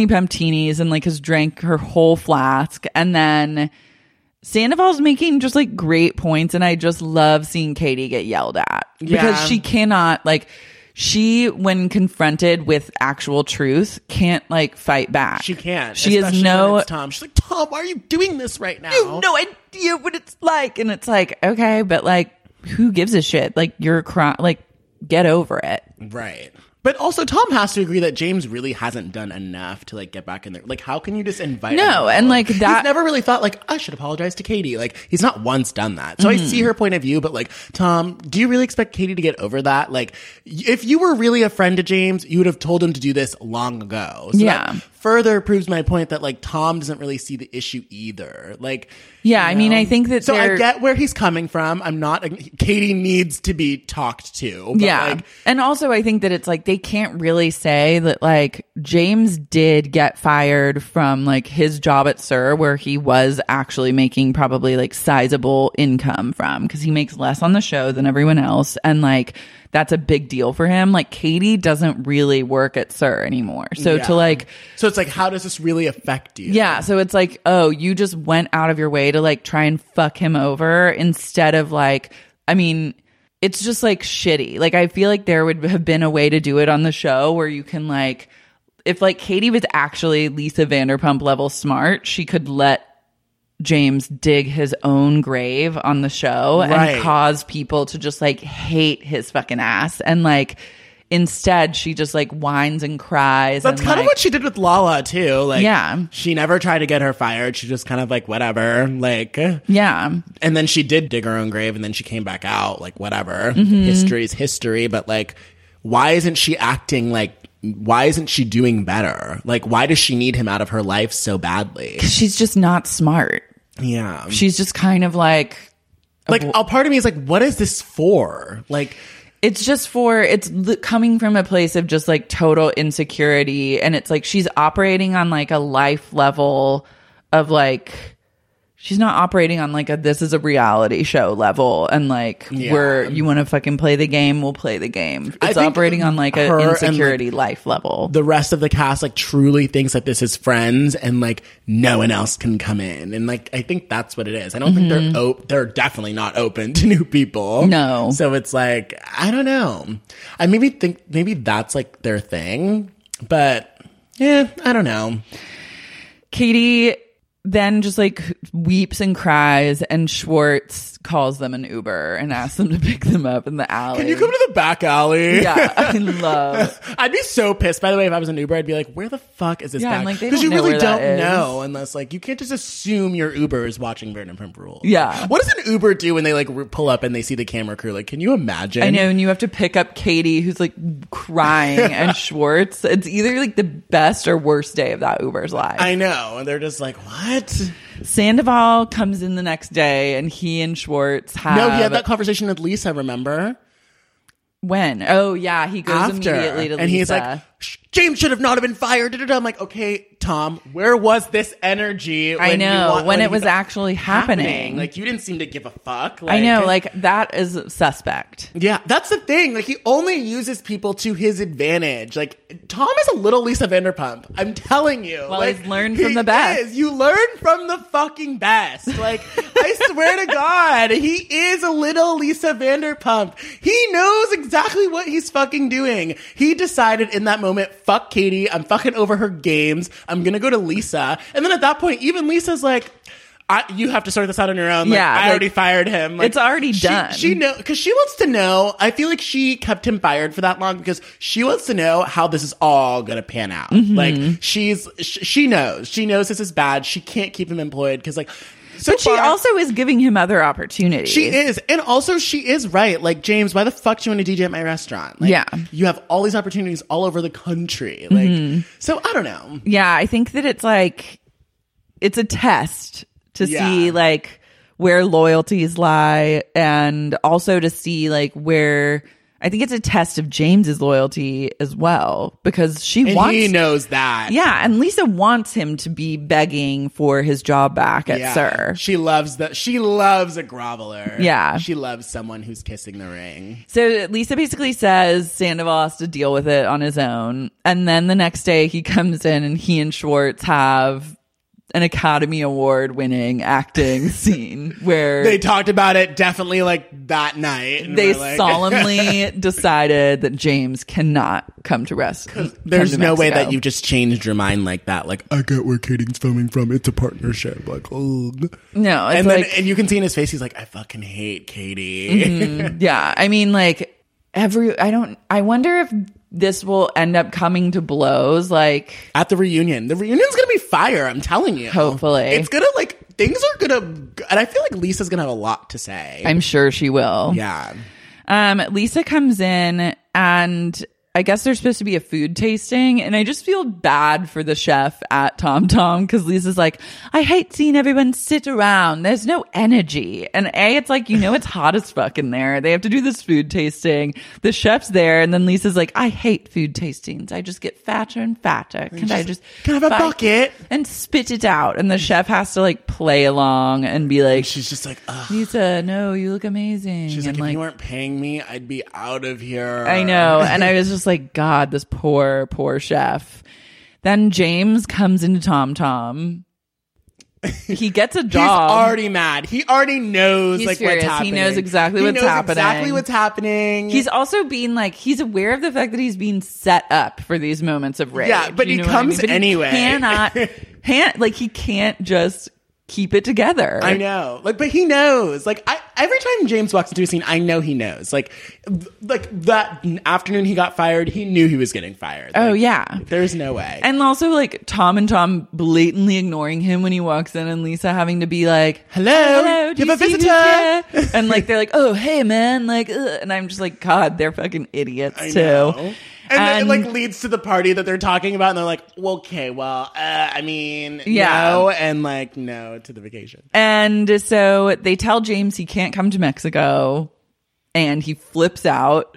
and like has drank her whole flask, and then Sandoval's making just like great points, and I just love seeing Katie get yelled at because she cannot like. She, when confronted with actual truth, can't like fight back. She can't. She has no. When it's Tom. She's like, Tom, why are you doing this right now? You have no idea what it's like, and it's like, okay, but like, who gives a shit? Like, you're crying. Like, get over it. Right. But also, Tom has to agree that James really hasn't done enough to like get back in there. Like, how can you just invite? No, and like that, he's never really thought like I should apologize to Katie. Like, he's not once done that. So I see her point of view, but like, Tom, do you really expect Katie to get over that? Like, if you were really a friend to James, you would have told him to do this long ago. So that further proves my point that like Tom doesn't really see the issue either. Like, yeah, I mean, I think that so I get where he's coming from. I'm not. Katie needs to be talked to. But like, and also I think that it's like they can't really say that like James did get fired from like his job at Sir, where he was actually making probably like sizable income from, because he makes less on the show than everyone else, and like that's a big deal for him. Like Katie doesn't really work at Sir anymore, so so it's like, how does this really affect you? Yeah, so it's like, oh, you just went out of your way to like try and fuck him over instead of like, I mean, it's just like shitty. Like I feel like there would have been a way to do it on the show where you can like, if like Katie was actually Lisa Vanderpump level smart, she could let James dig his own grave on the show and cause people to just like hate his fucking ass. And like, instead she just like whines and cries. That's kind of what she did with Lala too. Like, yeah, she never tried to get her fired. She just kind of like, whatever, like, yeah. And then she did dig her own grave, and then she came back out, like, whatever. History's history. But like, why isn't she acting like, why isn't she doing better? Like, why does she need him out of her life so badly? 'Cause she's just not smart. Yeah. She's just kind of like a part of me is like, what is this for? Like, it's just for, coming from a place of just like total insecurity. And it's like, she's operating on like a life level of like, she's not operating on like this is a reality show level. And like, you want to fucking play the game, we'll play the game. It's operating on like an insecurity life level. The rest of the cast like truly thinks that this is Friends and like no one else can come in. And like, I think that's what it is. I don't think they're definitely not open to new people. No. So it's like, I don't know. I maybe that's like their thing, but yeah, I don't know. Katie then just like weeps and cries, and Schwartz calls them an Uber and asks them to pick them up in the alley. Can you come to the back alley? Yeah, I love. I'd be so pissed. By the way, if I was an Uber, I'd be like, where the fuck is this back? Like, because you really don't know unless like, you can't just assume your Uber is watching Vanderpump Rules. Yeah. What does an Uber do when they like pull up and they see the camera crew? Like, can you imagine? I know, and you have to pick up Katie, who's like crying, and Schwartz. It's either like the best or worst day of that Uber's life. I know, and they're just like, what? Sandoval comes in the next day, and he and Schwartz have... No, he had that conversation with Lisa, remember? When? Oh, yeah, he goes immediately to Lisa. And he's like, James should have not have been fired. I'm like, okay, Tom, where was this energy? When it was actually happening. Like, you didn't seem to give a fuck. Like, I know, like, that is suspect. Yeah, that's the thing. Like, he only uses people to his advantage. Like, Tom is a little Lisa Vanderpump. I'm telling you. Well, like, he's learned from the best. You learn from the fucking best. Like, I swear to God, he is a little Lisa Vanderpump. He knows exactly what he's fucking doing. He decided in that moment, fuck Katie, I'm fucking over her games, I'm gonna go to Lisa. And then at that point, even Lisa's like, you have to sort this out on your own. Like, I already fired him. Like, it's already done. She know, because she wants to know. I feel like she kept him fired for that long because she wants to know how this is all gonna pan out. Like, she knows this is bad. She can't keep him employed because like. But she also is giving him other opportunities. She is. And also she is right. Like, James, why the fuck do you want to DJ at my restaurant? Like, yeah. You have all these opportunities all over the country. Like, so I don't know. Yeah, I think that it's like, it's a test to see like where loyalties lie, and also to see like where... I think it's a test of James's loyalty as well, because he knows that. Yeah, and Lisa wants him to be begging for his job back at SUR. She loves She loves a groveler. Yeah. She loves someone who's kissing the ring. So Lisa basically says Sandoval has to deal with it on his own. And then the next day he comes in and he and Schwartz have an Academy Award winning acting scene where they talked about it definitely like that night. They solemnly decided that James cannot come to rest. There's no way that you've just changed your mind like that. Like, I get where Katie's filming from. It's a partnership. Like, oh. No. It's and like, then you can see in his face, he's like, I fucking hate Katie. Yeah. I mean, like, I wonder if this will end up coming to blows, like at the reunion. The reunion's gonna be fire, I'm telling you. Hopefully. It's gonna like, things are gonna, and I feel like Lisa's gonna have a lot to say. I'm sure she will. Yeah. Lisa comes in, and I guess there's supposed to be a food tasting, and I just feel bad for the chef at Tom Tom, because Lisa's like, I hate seeing everyone sit around. There's no energy. And it's like, it's hot as fuck in there. They have to do this food tasting. The chef's there, and then Lisa's like, I hate food tastings. I just get fatter and fatter. Can I have a bucket and spit it out? And the chef has to like play along and be like, she's just like, ugh. Lisa, no, you look amazing. She's and like, if you weren't paying me, I'd be out of here. I know. And I was just like, God, this poor chef. Then James comes into Tom Tom. He gets a job. He's already mad. He already knows he's like furious. what's happening. He knows exactly what's happening. He's also being like, he's aware of the fact that he's being set up for these moments of rage. Yeah, but he comes anyway. He can't just keep it together. I know. Like, but he knows. Like, every time James walks into a scene, I know he knows. Like that afternoon he got fired, he knew he was getting fired. Oh, like, yeah. There's no way. And also, like, Tom blatantly ignoring him when he walks in, and Lisa having to be like, hello, do you have a see who's visitor? here?" And, like, they're like, oh, hey, man. Like, ugh. And I'm just like, God, they're fucking idiots, I too. know. And then it like leads to the party that they're talking about, and they're like, well, okay, well, I mean, no, and like, no to the vacation. And so they tell James he can't come to Mexico, and he flips out.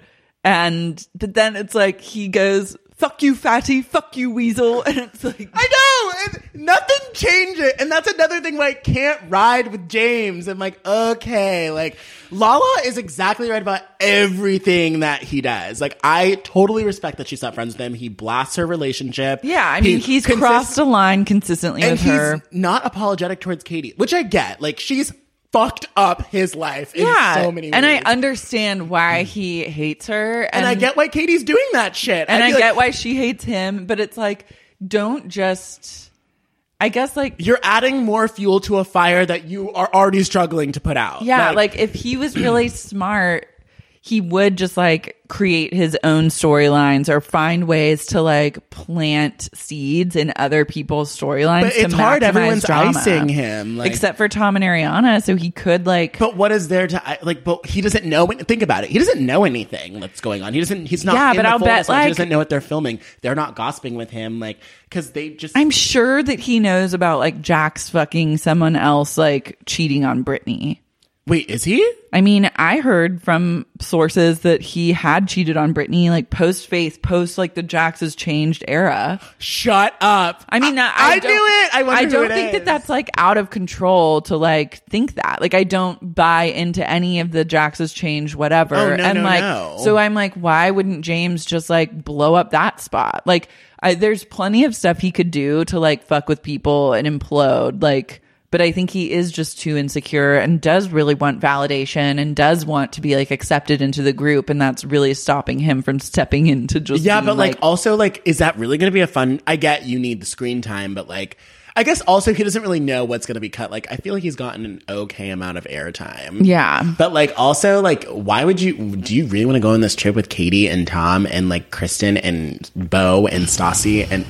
But then it's like, he goes, fuck you, fatty, fuck you, weasel. And it's like, I know, and nothing changes. And that's another thing where I can't ride with James. I'm like, okay, like, Lala is exactly right about everything that he does. Like, I totally respect that she's not friends with him. He blasts her relationship. Yeah, I mean, he's crossed a line consistently with her. And he's not apologetic towards Katie, which I get. Like, she's fucked up his life in so many ways. And I understand why he hates her. And I get why Katie's doing that shit. And I get why she hates him. But it's like, don't just... I guess, like... You're adding more fuel to a fire that you are already struggling to put out. Yeah, like if he was really smart, he would just, like, create his own storylines or find ways to, like, plant seeds in other people's storylines. But it's hard. Everyone's drama. icing him. Like, except for Tom and Ariana, so he could, like... But what is there to... Like, but he doesn't know... Think about it. He doesn't know anything that's going on. He's not Yeah, in but the I'll full bet, episode. He like... doesn't know what they're filming. They're not gossiping with him, like... Because they just... I'm sure that he knows about, like, Jax fucking someone else, like, cheating on Brittany. Wait, is he? I mean, I heard from sources that he had cheated on Brittany, like, post like, the Jax's changed era. Shut up. I mean, I knew it. I don't think that that's, like, out of control to, like, think that. Like, I don't buy into any of the Jax's change whatever. Oh, no, and, like, no. So I'm like, why wouldn't James just, like, blow up that spot? Like, there's plenty of stuff he could do to, like, fuck with people and implode, like... But I think he is just too insecure and does really want validation and does want to be, like, accepted into the group. And that's really stopping him from stepping into just Yeah, but, like, also, like, is that really going to be a fun... I get you need the screen time, but, like, I guess also he doesn't really know what's going to be cut. Like, I feel like he's gotten an okay amount of airtime. Yeah. But, like, also, like, why would you... Do you really want to go on this trip with Katie and Tom and, like, Kristen and Bo and Stassi and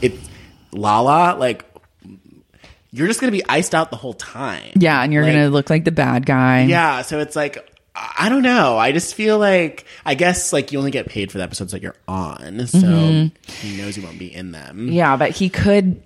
Lala? Like... You're just going to be iced out the whole time. Yeah, and you're going to look like the bad guy. Yeah, so it's like, I don't know. I just feel like, I guess, like, you only get paid for the episodes that you're on. So he knows he won't be in them. Yeah, but he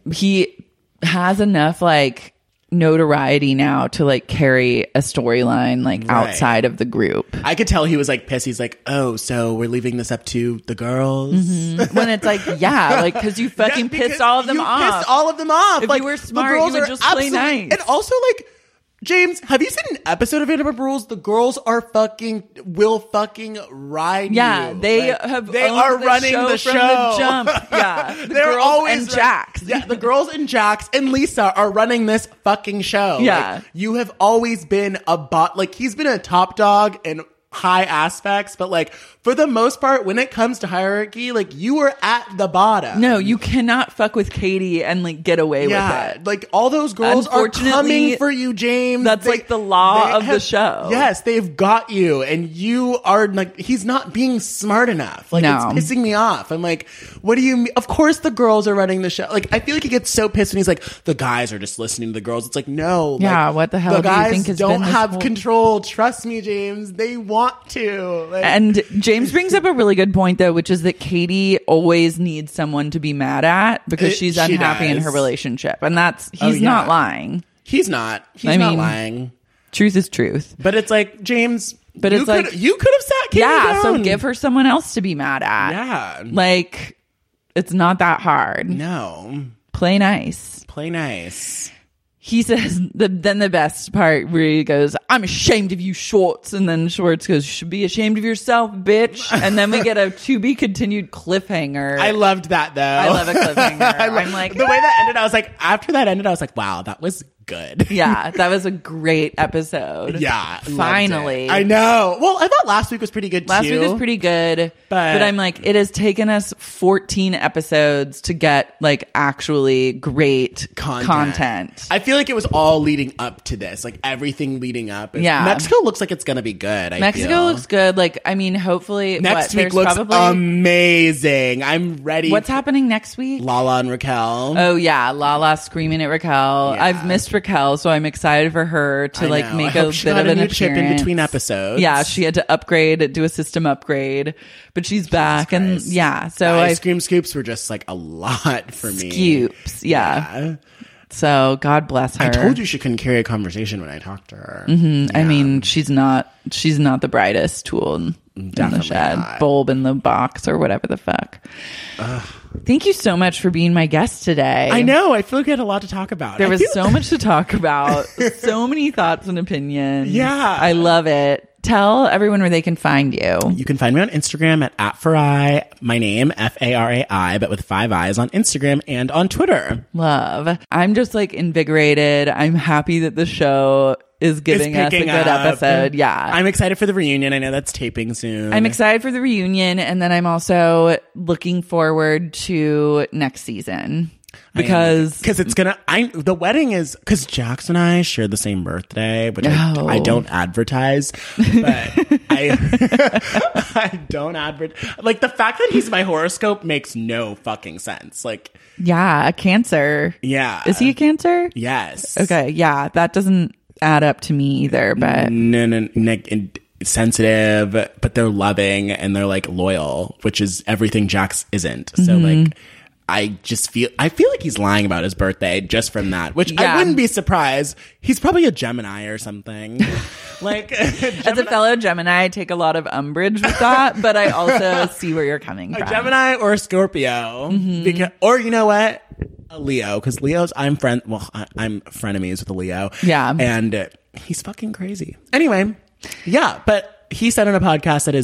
has enough, like, notoriety now to, like, carry a storyline, like, outside of the group. I could tell he was, like, pissed. He's like, oh, so we're leaving this up to the girls? When it's like, yeah, like, because you fucking pissed all of them off. You pissed all of them off. If like, you were smart, you would just play nice. And also, like, James, have you seen an episode of Vanderpump Rules? The girls will fucking ride yeah, you. they like, have they are running the show. From the jump. Yeah, the they're girls always and Jax. Yeah, the girls and Jax and Lisa are running this fucking show. Yeah, like, you have always been a bot. Like, he's been a top dog in high aspects, but, like, for the most part, when it comes to hierarchy, like, you were at the bottom. No, you cannot fuck with Katie and, like, get away with it. Like, all those girls are coming for you, James. That's like the law of the show. Yes, they've got you, and you are, like, he's not being smart enough. Like, it's pissing me off. I'm like, what do you mean? Of course the girls are running the show. Like, I feel like he gets so pissed when he's like, the guys are just listening to the girls. It's like, no. Yeah, like, what the hell the do you guys think has don't been this have whole... control. Trust me, James. They want to. Like, and James brings up a really good point, though, which is that Katie always needs someone to be mad at because she's unhappy in her relationship. And he's not lying. He's not. He's not lying. Truth is truth. But it's like, James, but it's like, you could have sat Katie down. So give her someone else to be mad at. Yeah. Like, it's not that hard. No. Play nice. Play nice. He says, then the best part where he goes, I'm ashamed of you, Schwartz. And then Schwartz goes, you should be ashamed of yourself, bitch. And then we get a to be continued cliffhanger. I loved that, though. I love a cliffhanger. I'm like, the way that ended, I was like, after that ended, I was like, wow, that was good. Yeah, that was a great episode. Yeah. Finally. I know. Well, I thought last week was pretty good, too. Last week was pretty good. But I'm like, it has taken us 14 episodes to get, like, actually great content. I feel like it was all leading up to this. Like, everything leading up. Yeah. Mexico looks like it's going to be good, Mexico looks good. Like, I mean, hopefully. Next week looks amazing. I'm ready. What's happening next week? Lala and Raquel. Oh, yeah. Lala screaming at Raquel. Yeah. I've missed Raquel, so I'm excited for her to, like, make a bit of an chip in between episodes. Yeah, she had to upgrade, do a system upgrade, but she's back. And yeah, so ice cream scoops were just like a lot for me. Scoops, yeah. So God bless her. I told you she couldn't carry a conversation when I talked to her. Mm-hmm. I mean, she's not the brightest tool in the shed. Bulb in the box or whatever the fuck. Thank you so much for being my guest today. I know. I feel like we had a lot to talk about. There was so much to talk about. So many thoughts and opinions. Yeah. I love it. Tell everyone where they can find you. You can find me on Instagram at @Farai. My name, Farai, but with 5 eyes on Instagram and on Twitter. Love. I'm just like invigorated. I'm happy that the show is giving us a good episode. Yeah. I'm excited for the reunion. I know that's taping soon. I'm excited for the reunion. And then I'm also looking forward to next season. Because it's the wedding is because Jax and I share the same birthday, which I don't advertise, but I don't advertise. Like, the fact that he's my horoscope makes no fucking sense. Like, yeah, a Cancer. Yeah. Is he a Cancer? Yes. Okay. Yeah. That doesn't add up to me either, but no, sensitive, but they're loving and they're like loyal, which is everything Jax isn't. So like, I feel like he's lying about his birthday just from that, which I wouldn't be surprised. He's probably a Gemini or something. Like, as a fellow Gemini, I take a lot of umbrage with that, but I also see where you're coming from. A Gemini or a Scorpio, or you know what, a Leo, because Leo's I'm frenemies with a Leo. Yeah, and he's fucking crazy. Anyway, yeah, but he said on a podcast that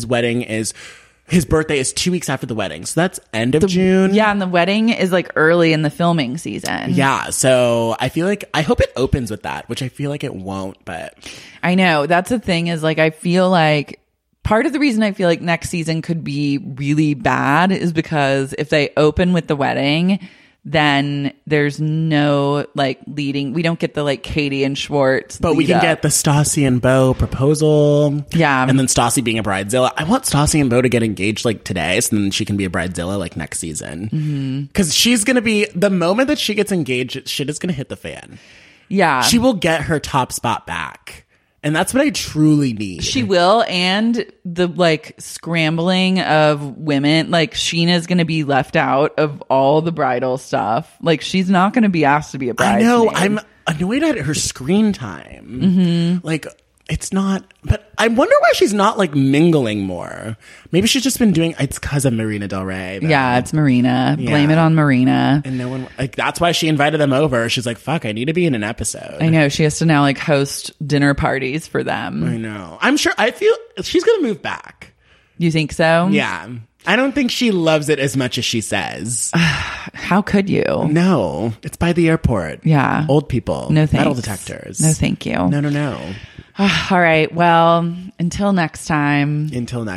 his birthday is 2 weeks after the wedding. So that's end of June. Yeah, and the wedding is like early in the filming season. Yeah, so I hope it opens with that, which I feel like it won't, but I know. That's the thing is like, I feel like part of the reason I feel like next season could be really bad is because if they open with the wedding, then there's no like leading. We don't get the like Katie and Schwartz. But we can get the Stassi and Beau proposal. Yeah. And then Stassi being a bridezilla. I want Stassi and Beau to get engaged like today so then she can be a bridezilla like next season. Because she's going to be, the moment that she gets engaged, shit is going to hit the fan. Yeah. She will get her top spot back. And that's what I truly need. She will. And the like scrambling of women, like Sheena's going to be left out of all the bridal stuff. Like she's not going to be asked to be a bridesmaid. I know. I'm annoyed at her screen time. Like, it's not, but I wonder why she's not like mingling more. Maybe she's just been doing, it's because of Marina Del Rey. Though. Yeah, it's Marina. Yeah. Blame it on Marina. And no one, like, that's why she invited them over. She's like, fuck, I need to be in an episode. I know. She has to now like host dinner parties for them. I know. I feel she's going to move back. You think so? Yeah. I don't think she loves it as much as she says. How could you? No. It's by the airport. Yeah. Old people. No thanks. Metal detectors. No thank you. No. All right. Well, until next time.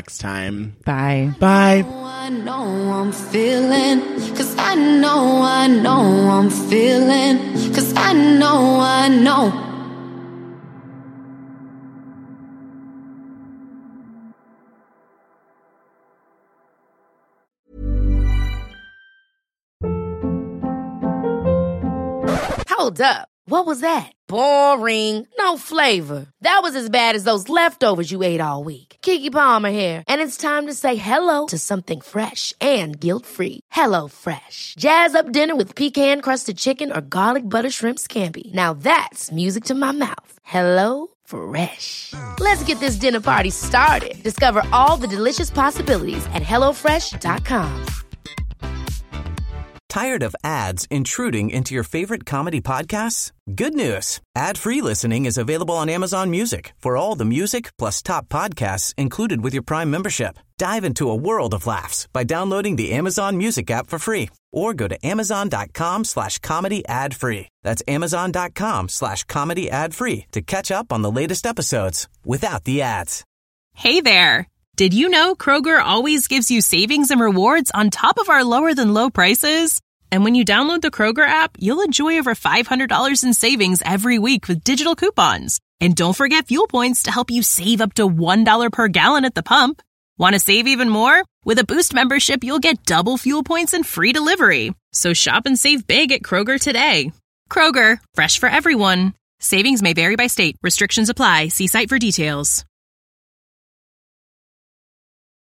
Bye. I know I'm feeling, 'cause I know I'm feeling, 'cause I know. Hold up. What was that? Boring. No flavor. That was as bad as those leftovers you ate all week. Keke Palmer here, and it's time to say hello to something fresh and guilt-free. Hello Fresh. Jazz up dinner with pecan-crusted chicken or garlic butter shrimp scampi. Now that's music to my mouth. Hello Fresh. Let's get this dinner party started. Discover all the delicious possibilities at HelloFresh.com. Tired of ads intruding into your favorite comedy podcasts? Good news. Ad-free listening is available on Amazon Music for all the music plus top podcasts included with your Prime membership. Dive into a world of laughs by downloading the Amazon Music app for free or go to amazon.com/comedy ad free. That's amazon.com/comedy ad free to catch up on the latest episodes without the ads. Hey there. Did you know Kroger always gives you savings and rewards on top of our lower than low prices? And when you download the Kroger app, you'll enjoy over $500 in savings every week with digital coupons. And don't forget fuel points to help you save up to $1 per gallon at the pump. Want to save even more? With a Boost membership, you'll get double fuel points and free delivery. So shop and save big at Kroger today. Kroger, fresh for everyone. Savings may vary by state. Restrictions apply. See site for details.